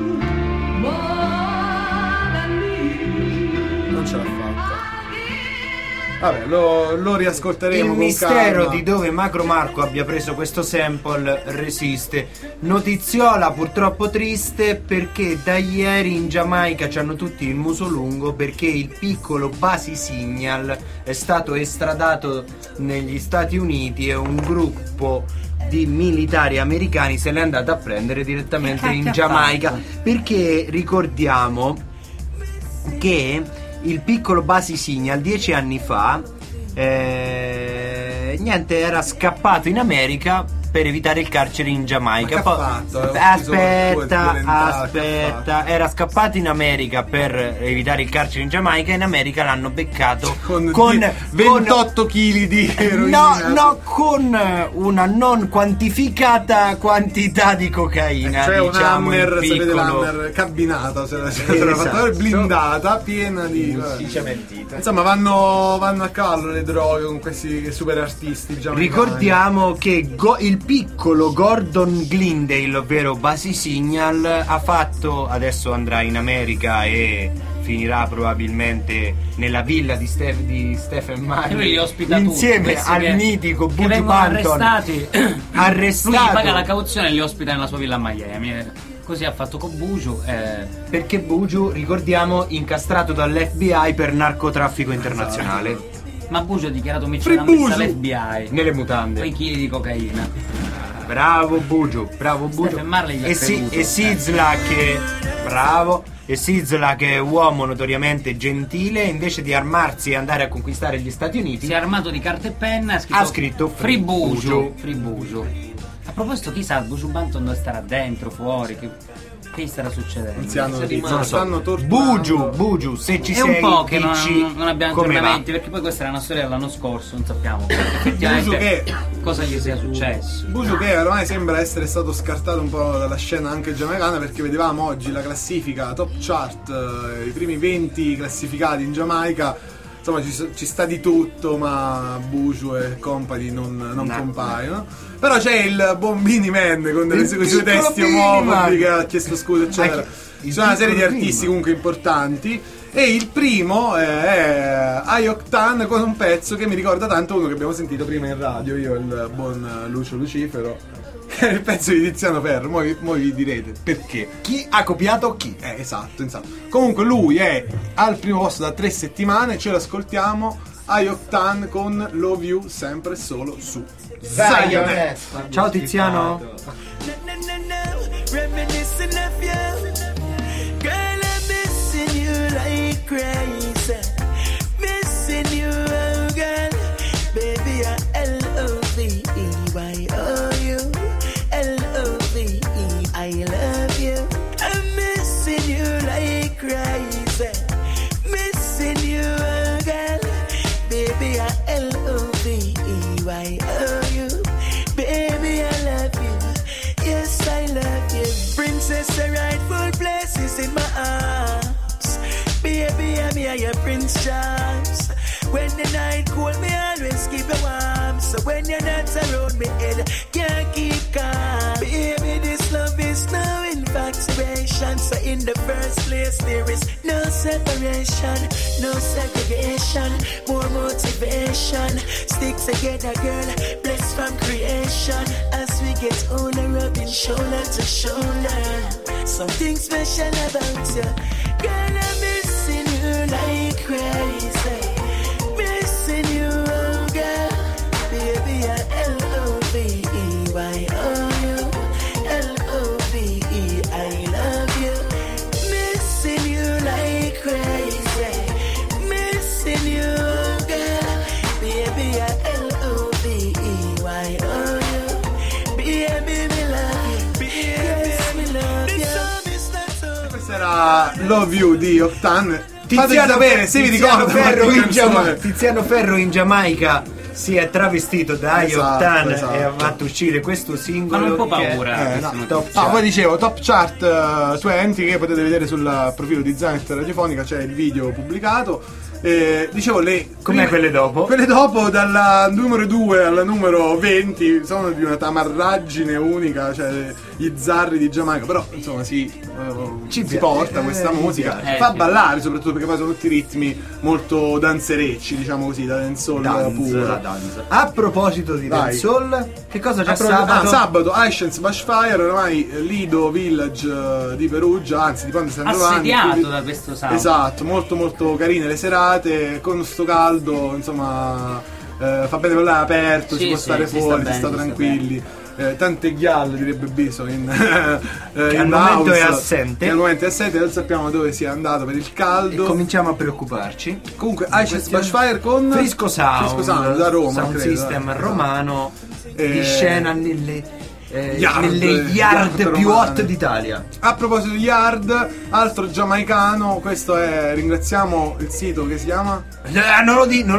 Non ce l'ha fatta. Vabbè, lo riascolteremo. Il con mistero calma. di dove Macro Marco abbia preso questo sample resiste. Notiziola purtroppo triste, perché da ieri in Giamaica c'hanno tutti il muso lungo, perché il piccolo Basi Signal è stato estradato negli Stati Uniti e un gruppo di militari americani se l'è andato a prendere direttamente in Giamaica, perché ricordiamo che il piccolo Basi Signal 10 anni fa era scappato in America per evitare il carcere in Giamaica. Aspetta, era scappato in America per evitare il carcere in Giamaica, e in America l'hanno beccato con 28 kg di eroina. Con una non quantificata quantità di cocaina, cioè un diciamo, Hammer, in sapete, piccolo. l'Hammer cabinata, blindata, piena di cementita. Insomma, vanno a cavallo le droghe con questi super artisti giamaicani. Ricordiamo che il piccolo Gordon Glendale, ovvero Basi Signal, ha fatto, adesso andrà in America e finirà probabilmente nella villa di Stephen Marley insieme al mitico Buju Banton, arrestati. Lui gli paga la cauzione e li ospita nella sua villa a Miami. Così ha fatto con Buju, perché Buju, ricordiamo, incastrato dall'FBI per narcotraffico internazionale. Esatto. Ma Buju ha dichiarato omicciosamente all'FBI nelle mutande, 3 kg di cocaina. Bravo Buju. E Sizzla che è uomo notoriamente gentile, invece di armarsi e andare a conquistare gli Stati Uniti, si è armato di carta e penna e ha scritto Free Buju. A proposito, chissà, Buju Banton dove starà, dentro, fuori, che starà succedendo? Buju, se ci sei, un po' che non abbiamo aggiornamenti, perché poi questa era una storia dell'anno scorso, non sappiamo effettivamente cosa gli sia successo. Buju che ormai sembra essere stato scartato un po' dalla scena anche giamaicana, perché vedevamo oggi la classifica top chart, i primi 20 classificati in Giamaica. Insomma, ci sta di tutto, ma Buju e compagni non compaiono. Però c'è il buon Beenie Man con i suoi testi omofobi che ha chiesto scusa, eccetera. Ci sono una serie di artisti comunque importanti. E il primo è Ayoktan con un pezzo che mi ricorda tanto uno che abbiamo sentito prima in radio, io e il buon Lucio Lucifero. Il pezzo di Tiziano Ferro, mo vi direte perché. Chi ha copiato chi? Esatto. Comunque lui è al primo posto da 3 settimane, ce l'ascoltiamo. Ayoktan con Love You, sempre e solo su Zion. Ciao Tiziano. Reminiscing of you, girl, I'm missing you like crazy. Missing you, oh girl, baby, I L-O-V-E-Y-O-U, L-O-V-E, I love you. I'm missing you like crazy. Missing you, oh girl, baby, I L-O-V-E-Y-O-U, baby, I love you. Yes, I love you. Princess, the rightful place is in my arms. Baby, I'm here, your Prince Charles. When the night cold, me always keep you warm. So when you're not around, me head can't keep calm. Baby, this love is no infatuation. So in the first place, there is no separation, no segregation, more motivation. Stick together, girl, blessed from creation. As we get older, rubbing shoulder to shoulder. Something special about you, girl, I'm missing you like crazy. Missing you, oh girl, baby, I L-O-V-E-Y-O-U, L-O-V-E, I love you. Missing you like crazy. Missing you, oh girl, baby, I L-O-V-E-Y-O-U, baby, we love you. Yes, we love you. Questa era Love You di Octan. Fateci sapere se vi ricordano Tiziano Ferro in Giamaica si è travestito da Iotan Esatto. e ha fatto uscire questo singolo. Fanno un po' paura. Poi dicevo Top Chart 20 che potete vedere sul profilo di Zanet Radiofonica, c'è il video pubblicato. Dicevo com'è quelle dopo? Quelle dopo dalla numero 2 alla numero 20 sono di una tamarraggine unica, cioè gli zarri di Giamaica, però insomma si porta questa musica, fa ballare soprattutto perché poi sono tutti ritmi molto danzerecci, diciamo così, da dancehall puro. A proposito di dancehall, che cosa c'è sabato? Sabato Aishens Bushfire, ormai Lido Village di Perugia, anzi di Ponte San Giovanni, assediato da questo sabato. Esatto, molto molto carine le serate, con sto caldo, insomma fa bene parlare aperto, si può stare fuori, si sta tranquilli. Tante ghialle direbbe Biso in al momento è assente. Che al momento è assente, non sappiamo dove sia andato per il caldo. E cominciamo a preoccuparci. Comunque Aishens Bushfire con Frisco Sound da Roma, Sound credo, System romano di scena nelle Yard yard più hot d'Italia. A proposito di yard, altro giamaicano, questo è, ringraziamo il sito che si chiama non lo di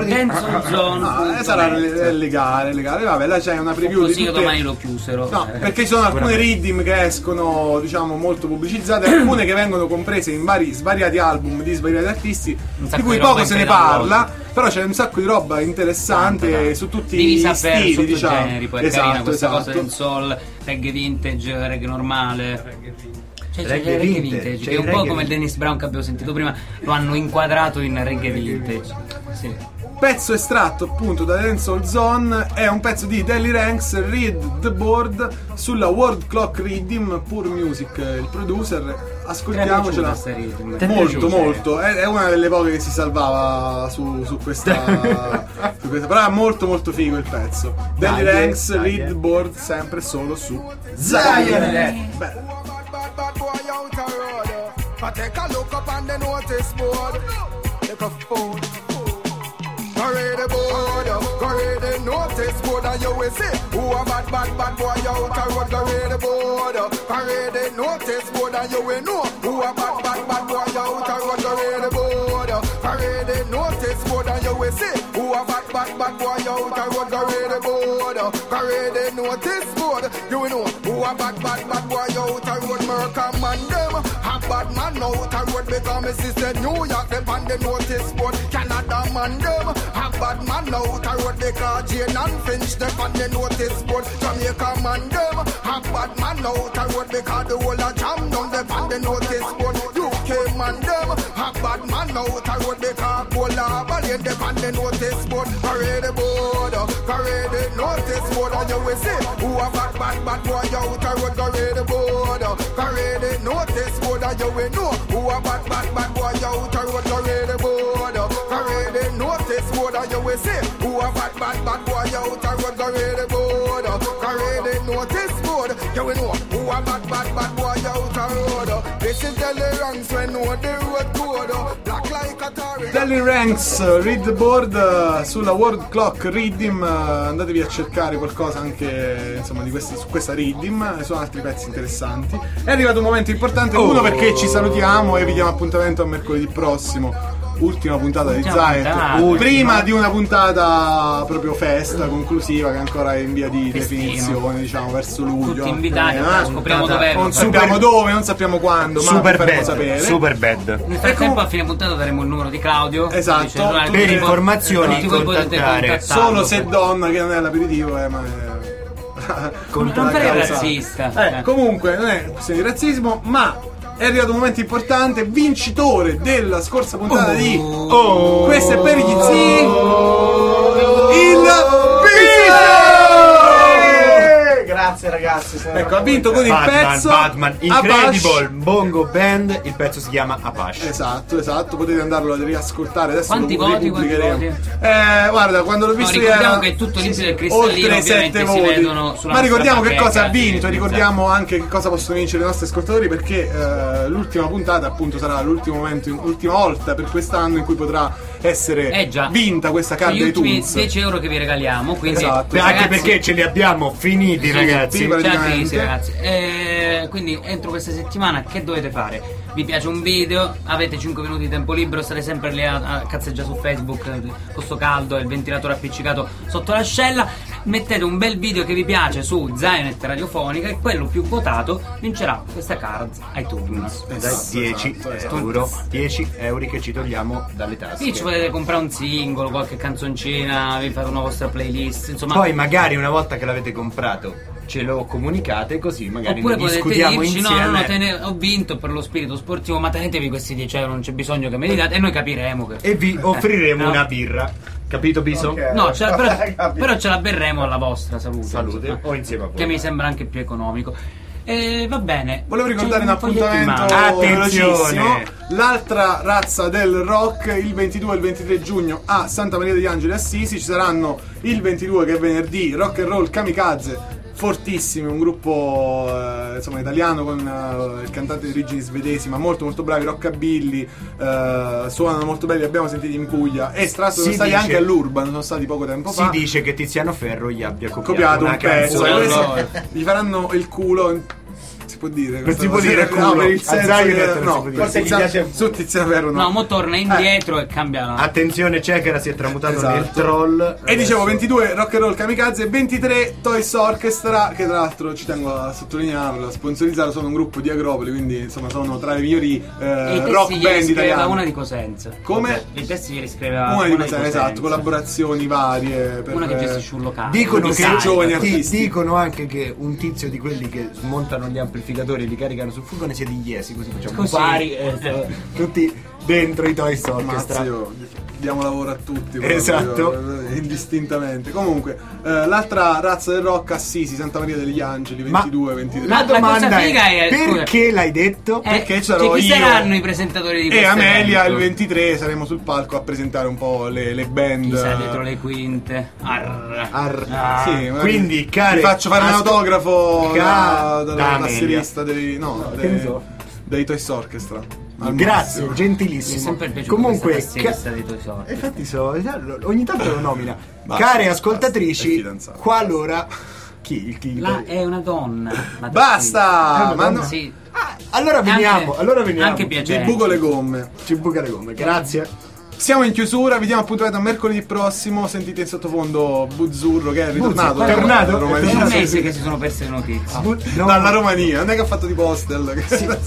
sarà legale, vabbè, là c'è una preview così di tutte... che domani lo chiusero. No, perché ci sono alcune riddim che escono, diciamo, molto pubblicizzate, alcune che vengono comprese in svariati album di svariati artisti, di cui poco se ne parla. Però c'è un sacco di roba interessante su tutti i stili, su diciamo. Generi, poi è carina questa cosa del soul, reggae vintage, reggae normale. C'è reggae vintage, che è un po' come il Dennis Brown che abbiamo sentito prima, lo hanno inquadrato in reggae vintage. Sì. Pezzo estratto appunto da Dancehall Zone è un pezzo di Delly Ranks, Read the Board, sulla World Clock Rhythm, Pure Music, il producer. Ascoltiamocela. Molto. È una delle poche che si salvava su questa però è molto molto figo il pezzo. Delly Ranks, Read the Board, sempre solo su Zion. Bello. Carry the board, carry the notice board, and you will see who a bad boy out the road. Carry the board, carry the notice board, and you will know who a bad boy out the road. Carry the board, carry the notice board, and you will see who a bad boy out the road. Carry the board, carry the notice board, you will know who a bad boy out the road. Merca man them, a bad man out the road because me sister New York them on the notice board. Canada man them. A bad man out the road because Jane and Finch them on the notice board. Jamaica man them. A bad man out the road because the whole of Jam down them on the notice board. UK man them. A bad man out the road because Bola Ballion them on the notice board. Carry the board, carry the notice board, and you will see who a bad boy out the road. Carry the board, carry the notice board, and you will know who a bad boy out the road. Carry the board, carry the notice board, and you will see who a bad boy out the road. Carry the board, carry the notice board, you will know who a bad boy out the road. This is Delly Ranks when know the road code. Black like a Tory. Delly Ranks, Read the Board sulla World Clock Rhythm. Andatevi a cercare qualcosa anche insomma di su questa Rhythm, sono altri pezzi interessanti. È arrivato un momento importante, uno perché ci salutiamo e vi diamo appuntamento a mercoledì prossimo. Ultima puntata di Zaet, prima di una puntata proprio festa conclusiva che ancora è in via di definizione, diciamo verso luglio. Tutti invitati, scopriamo dove. Non sappiamo dove, non sappiamo quando, ma super faremo bad, sapere. super bad. Nel frattempo a fine puntata daremo il numero di Claudio. Esatto, per informazioni contattare. Solo se donna, che non è l'aperitivo, ma non fare il razzista. Comunque non è questione di razzismo, ma è arrivato un momento importante, vincitore della scorsa puntata di Questo è per gli zii, il Grazie ragazzi. Ecco, ha vinto con il pezzo Batman Incredible Bongo Band. Il pezzo si chiama Apache. Esatto, potete andarlo a riascoltare. Adesso quanti lo voti? pubblicheremo. Guarda, quando l'ho visto ricordiamo che è tutto l'inizio del cristallino, oltre 7 voti. Si vedono sulla ma ricordiamo che bacheca, cosa ha vinto, ricordiamo anche che cosa possono vincere i nostri ascoltatori, perché l'ultima puntata appunto sarà l'ultima volta per quest'anno in cui potrà essere vinta questa card dei Tunes. 10 euro che vi regaliamo, quindi esatto. Anche ragazzi, perché ce li abbiamo finiti, ragazzi. Quindi entro questa settimana che dovete fare? vi piace un video, avete 5 minuti di tempo libero, state sempre lì a cazzeggiare su Facebook con sto caldo e il ventilatore appiccicato sotto l'ascella, mettete un bel video che vi piace su Zionet Radiofonica e quello più votato vincerà questa card iTunes. 10 euro, 10 euro che ci togliamo dalle tasche. Sì, ci potete comprare un singolo, qualche canzoncina, vi fate una vostra playlist, insomma. Poi magari una volta che l'avete comprato ce lo comunicate, così magari oppure ne potete discutiamo dirci insieme. ho vinto per lo spirito sportivo, ma tenetevi questi 10 euro, non c'è bisogno che me li date e noi capiremo che... E vi offriremo no. una birra. Capito, Biso? Okay. No, però ce la berremo alla vostra salute. O insieme a voi. Che mi sembra anche più economico. Va bene. Volevo ricordare un appuntamento Attenzione. velocissimo. L'altra razza del rock il 22 e il 23 giugno a Santa Maria degli Angeli Assisi. Ci saranno il 22 che è venerdì Rock and Roll Kamikaze, fortissimi, un gruppo insomma italiano con il cantante di origini svedesi, ma molto molto bravi, rockabilly, suonano molto belli, li abbiamo sentiti in Puglia e tra l'altro sono stati anche all'Urban, sono stati poco tempo fa. Si dice che Tiziano Ferro gli abbia copiato una un pezzo, canzone. gli faranno il culo. Si può dire? Non si può dire culo. Per il senso forse gli piace su Tiziano Ferro no, mo torna indietro e cambia. Attenzione, Cekera si è tramutato nel troll. E dicevo 22 Rock and Roll Kamikaze, 23 Toys Orchestra, che tra l'altro ci tengo a sottolinearlo, a sponsorizzarlo, sono un gruppo di Agropoli, quindi insomma sono tra le migliori rock band italiane. Una di Cosenza. Come? Il testi gli riscriveva una di Cosenza, esatto, collaborazioni varie per una che gestisce un locale. Dicono che giovani artisti. Dicono anche che un tizio di quelli che smontano gli amplificatori e li caricano sul furgone sia di Iesi, così facciamo pari tutti dentro i Toys Orchestra. Diamo lavoro a tutti, esatto, indistintamente. Comunque l'altra razza del rock, Assisi, Santa Maria degli Angeli, 22 23. La domanda è perché l'hai detto? Perché c'ero chi io saranno i presentatori di questo e Amelia evento? Il 23 saremo sul palco a presentare un po' le band. Chi sta dietro le quinte? Sì, quindi vi faccio fare un autografo dalla tasserista dei Toys Orchestra. Grazie, gentilissimo. Comunque, infatti ogni tanto lo nomina. Care ascoltatrici, qualora è una donna. Basta! Sì. Allora veniamo. Anche piacere. Ci buco le gomme. Grazie. Siamo in chiusura, vi diamo appuntamento a mercoledì prossimo. Sentite in sottofondo Buzzurro che è ritornato. È un mese che si sono perse le notizie. Dalla Romania, non è che ha fatto tipo hostel.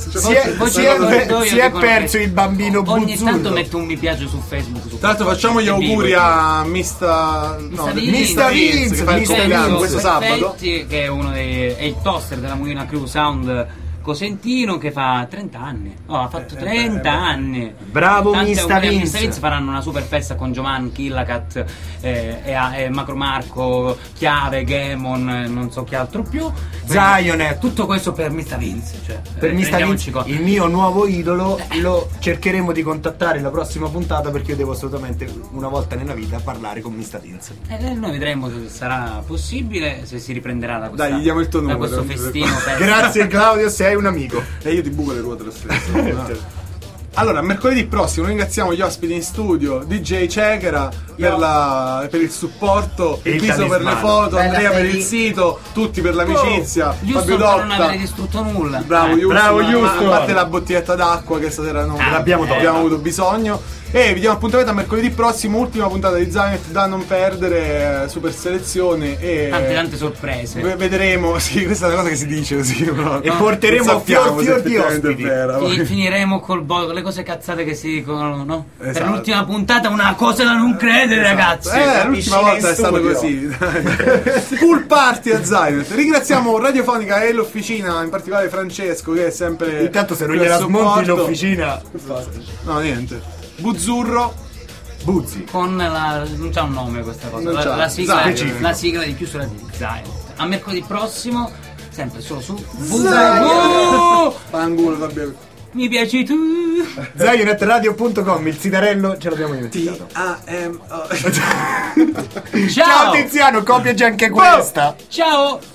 Si è perso il bambino Buzzurro. Ogni tanto metto un mi piace su Facebook. Tra l'altro facciamo gli auguri a Mr. Vince che fa il compleanno questo sabato. Che è uno è il toaster della Mulina Crew Sound cosentino che fa 30 anni. Ha fatto 30 anni. Bravo Mr. Vince. Faranno una super festa con Giovan, Killacat e Macro Marco, Chiave, Gemon, non so che altro più. Zionet. Tutto questo per Mr. Vince, per Mr. Vince, il mio nuovo idolo. Lo cercheremo di contattare la prossima puntata perché io devo assolutamente una volta nella vita parlare con Mr. Vince. Noi vedremo se sarà possibile, se si riprenderà da questa, dai, gli diamo il tuo numero, da questo festino. Grazie Claudio, sei un amico. E io ti buco le ruote lo stesso. Allora, mercoledì prossimo ringraziamo gli ospiti in studio, DJ Cekera per il supporto, il Piso per le foto, Andrea per il sito, tutti per l'amicizia, Fabio Dotta. Non avete distrutto nulla. Bravo Giusto. A parte la bottiglietta d'acqua che stasera non abbiamo avuto bisogno. E vi diamo appuntamento a mercoledì prossimo, ultima puntata di Zionet da non perdere, super selezione e tante sorprese. Vedremo, sì, questa è una cosa che si dice così, però, e porteremo fior di ospiti. Finiremo col le cose cazzate che si dicono, no? Esatto. Per l'ultima puntata una cosa da non credere, ragazzi. L'ultima volta è stato così. Full party a Zionet. Ringraziamo Radiofonica e l'officina, in particolare Francesco che è sempre. Intanto se non gliela smonti l'officina. No, niente. Buzzurro Buzzi con non c'ha un nome questa cosa, la sigla di chiusura di Zionet. A mercoledì prossimo, sempre solo su mi piaci tu. ZionetRadio.com, il sitarello ce l'abbiamo dimenticato. T-A-M-O. Ciao Tiziano, copiaci anche questa. Ciao.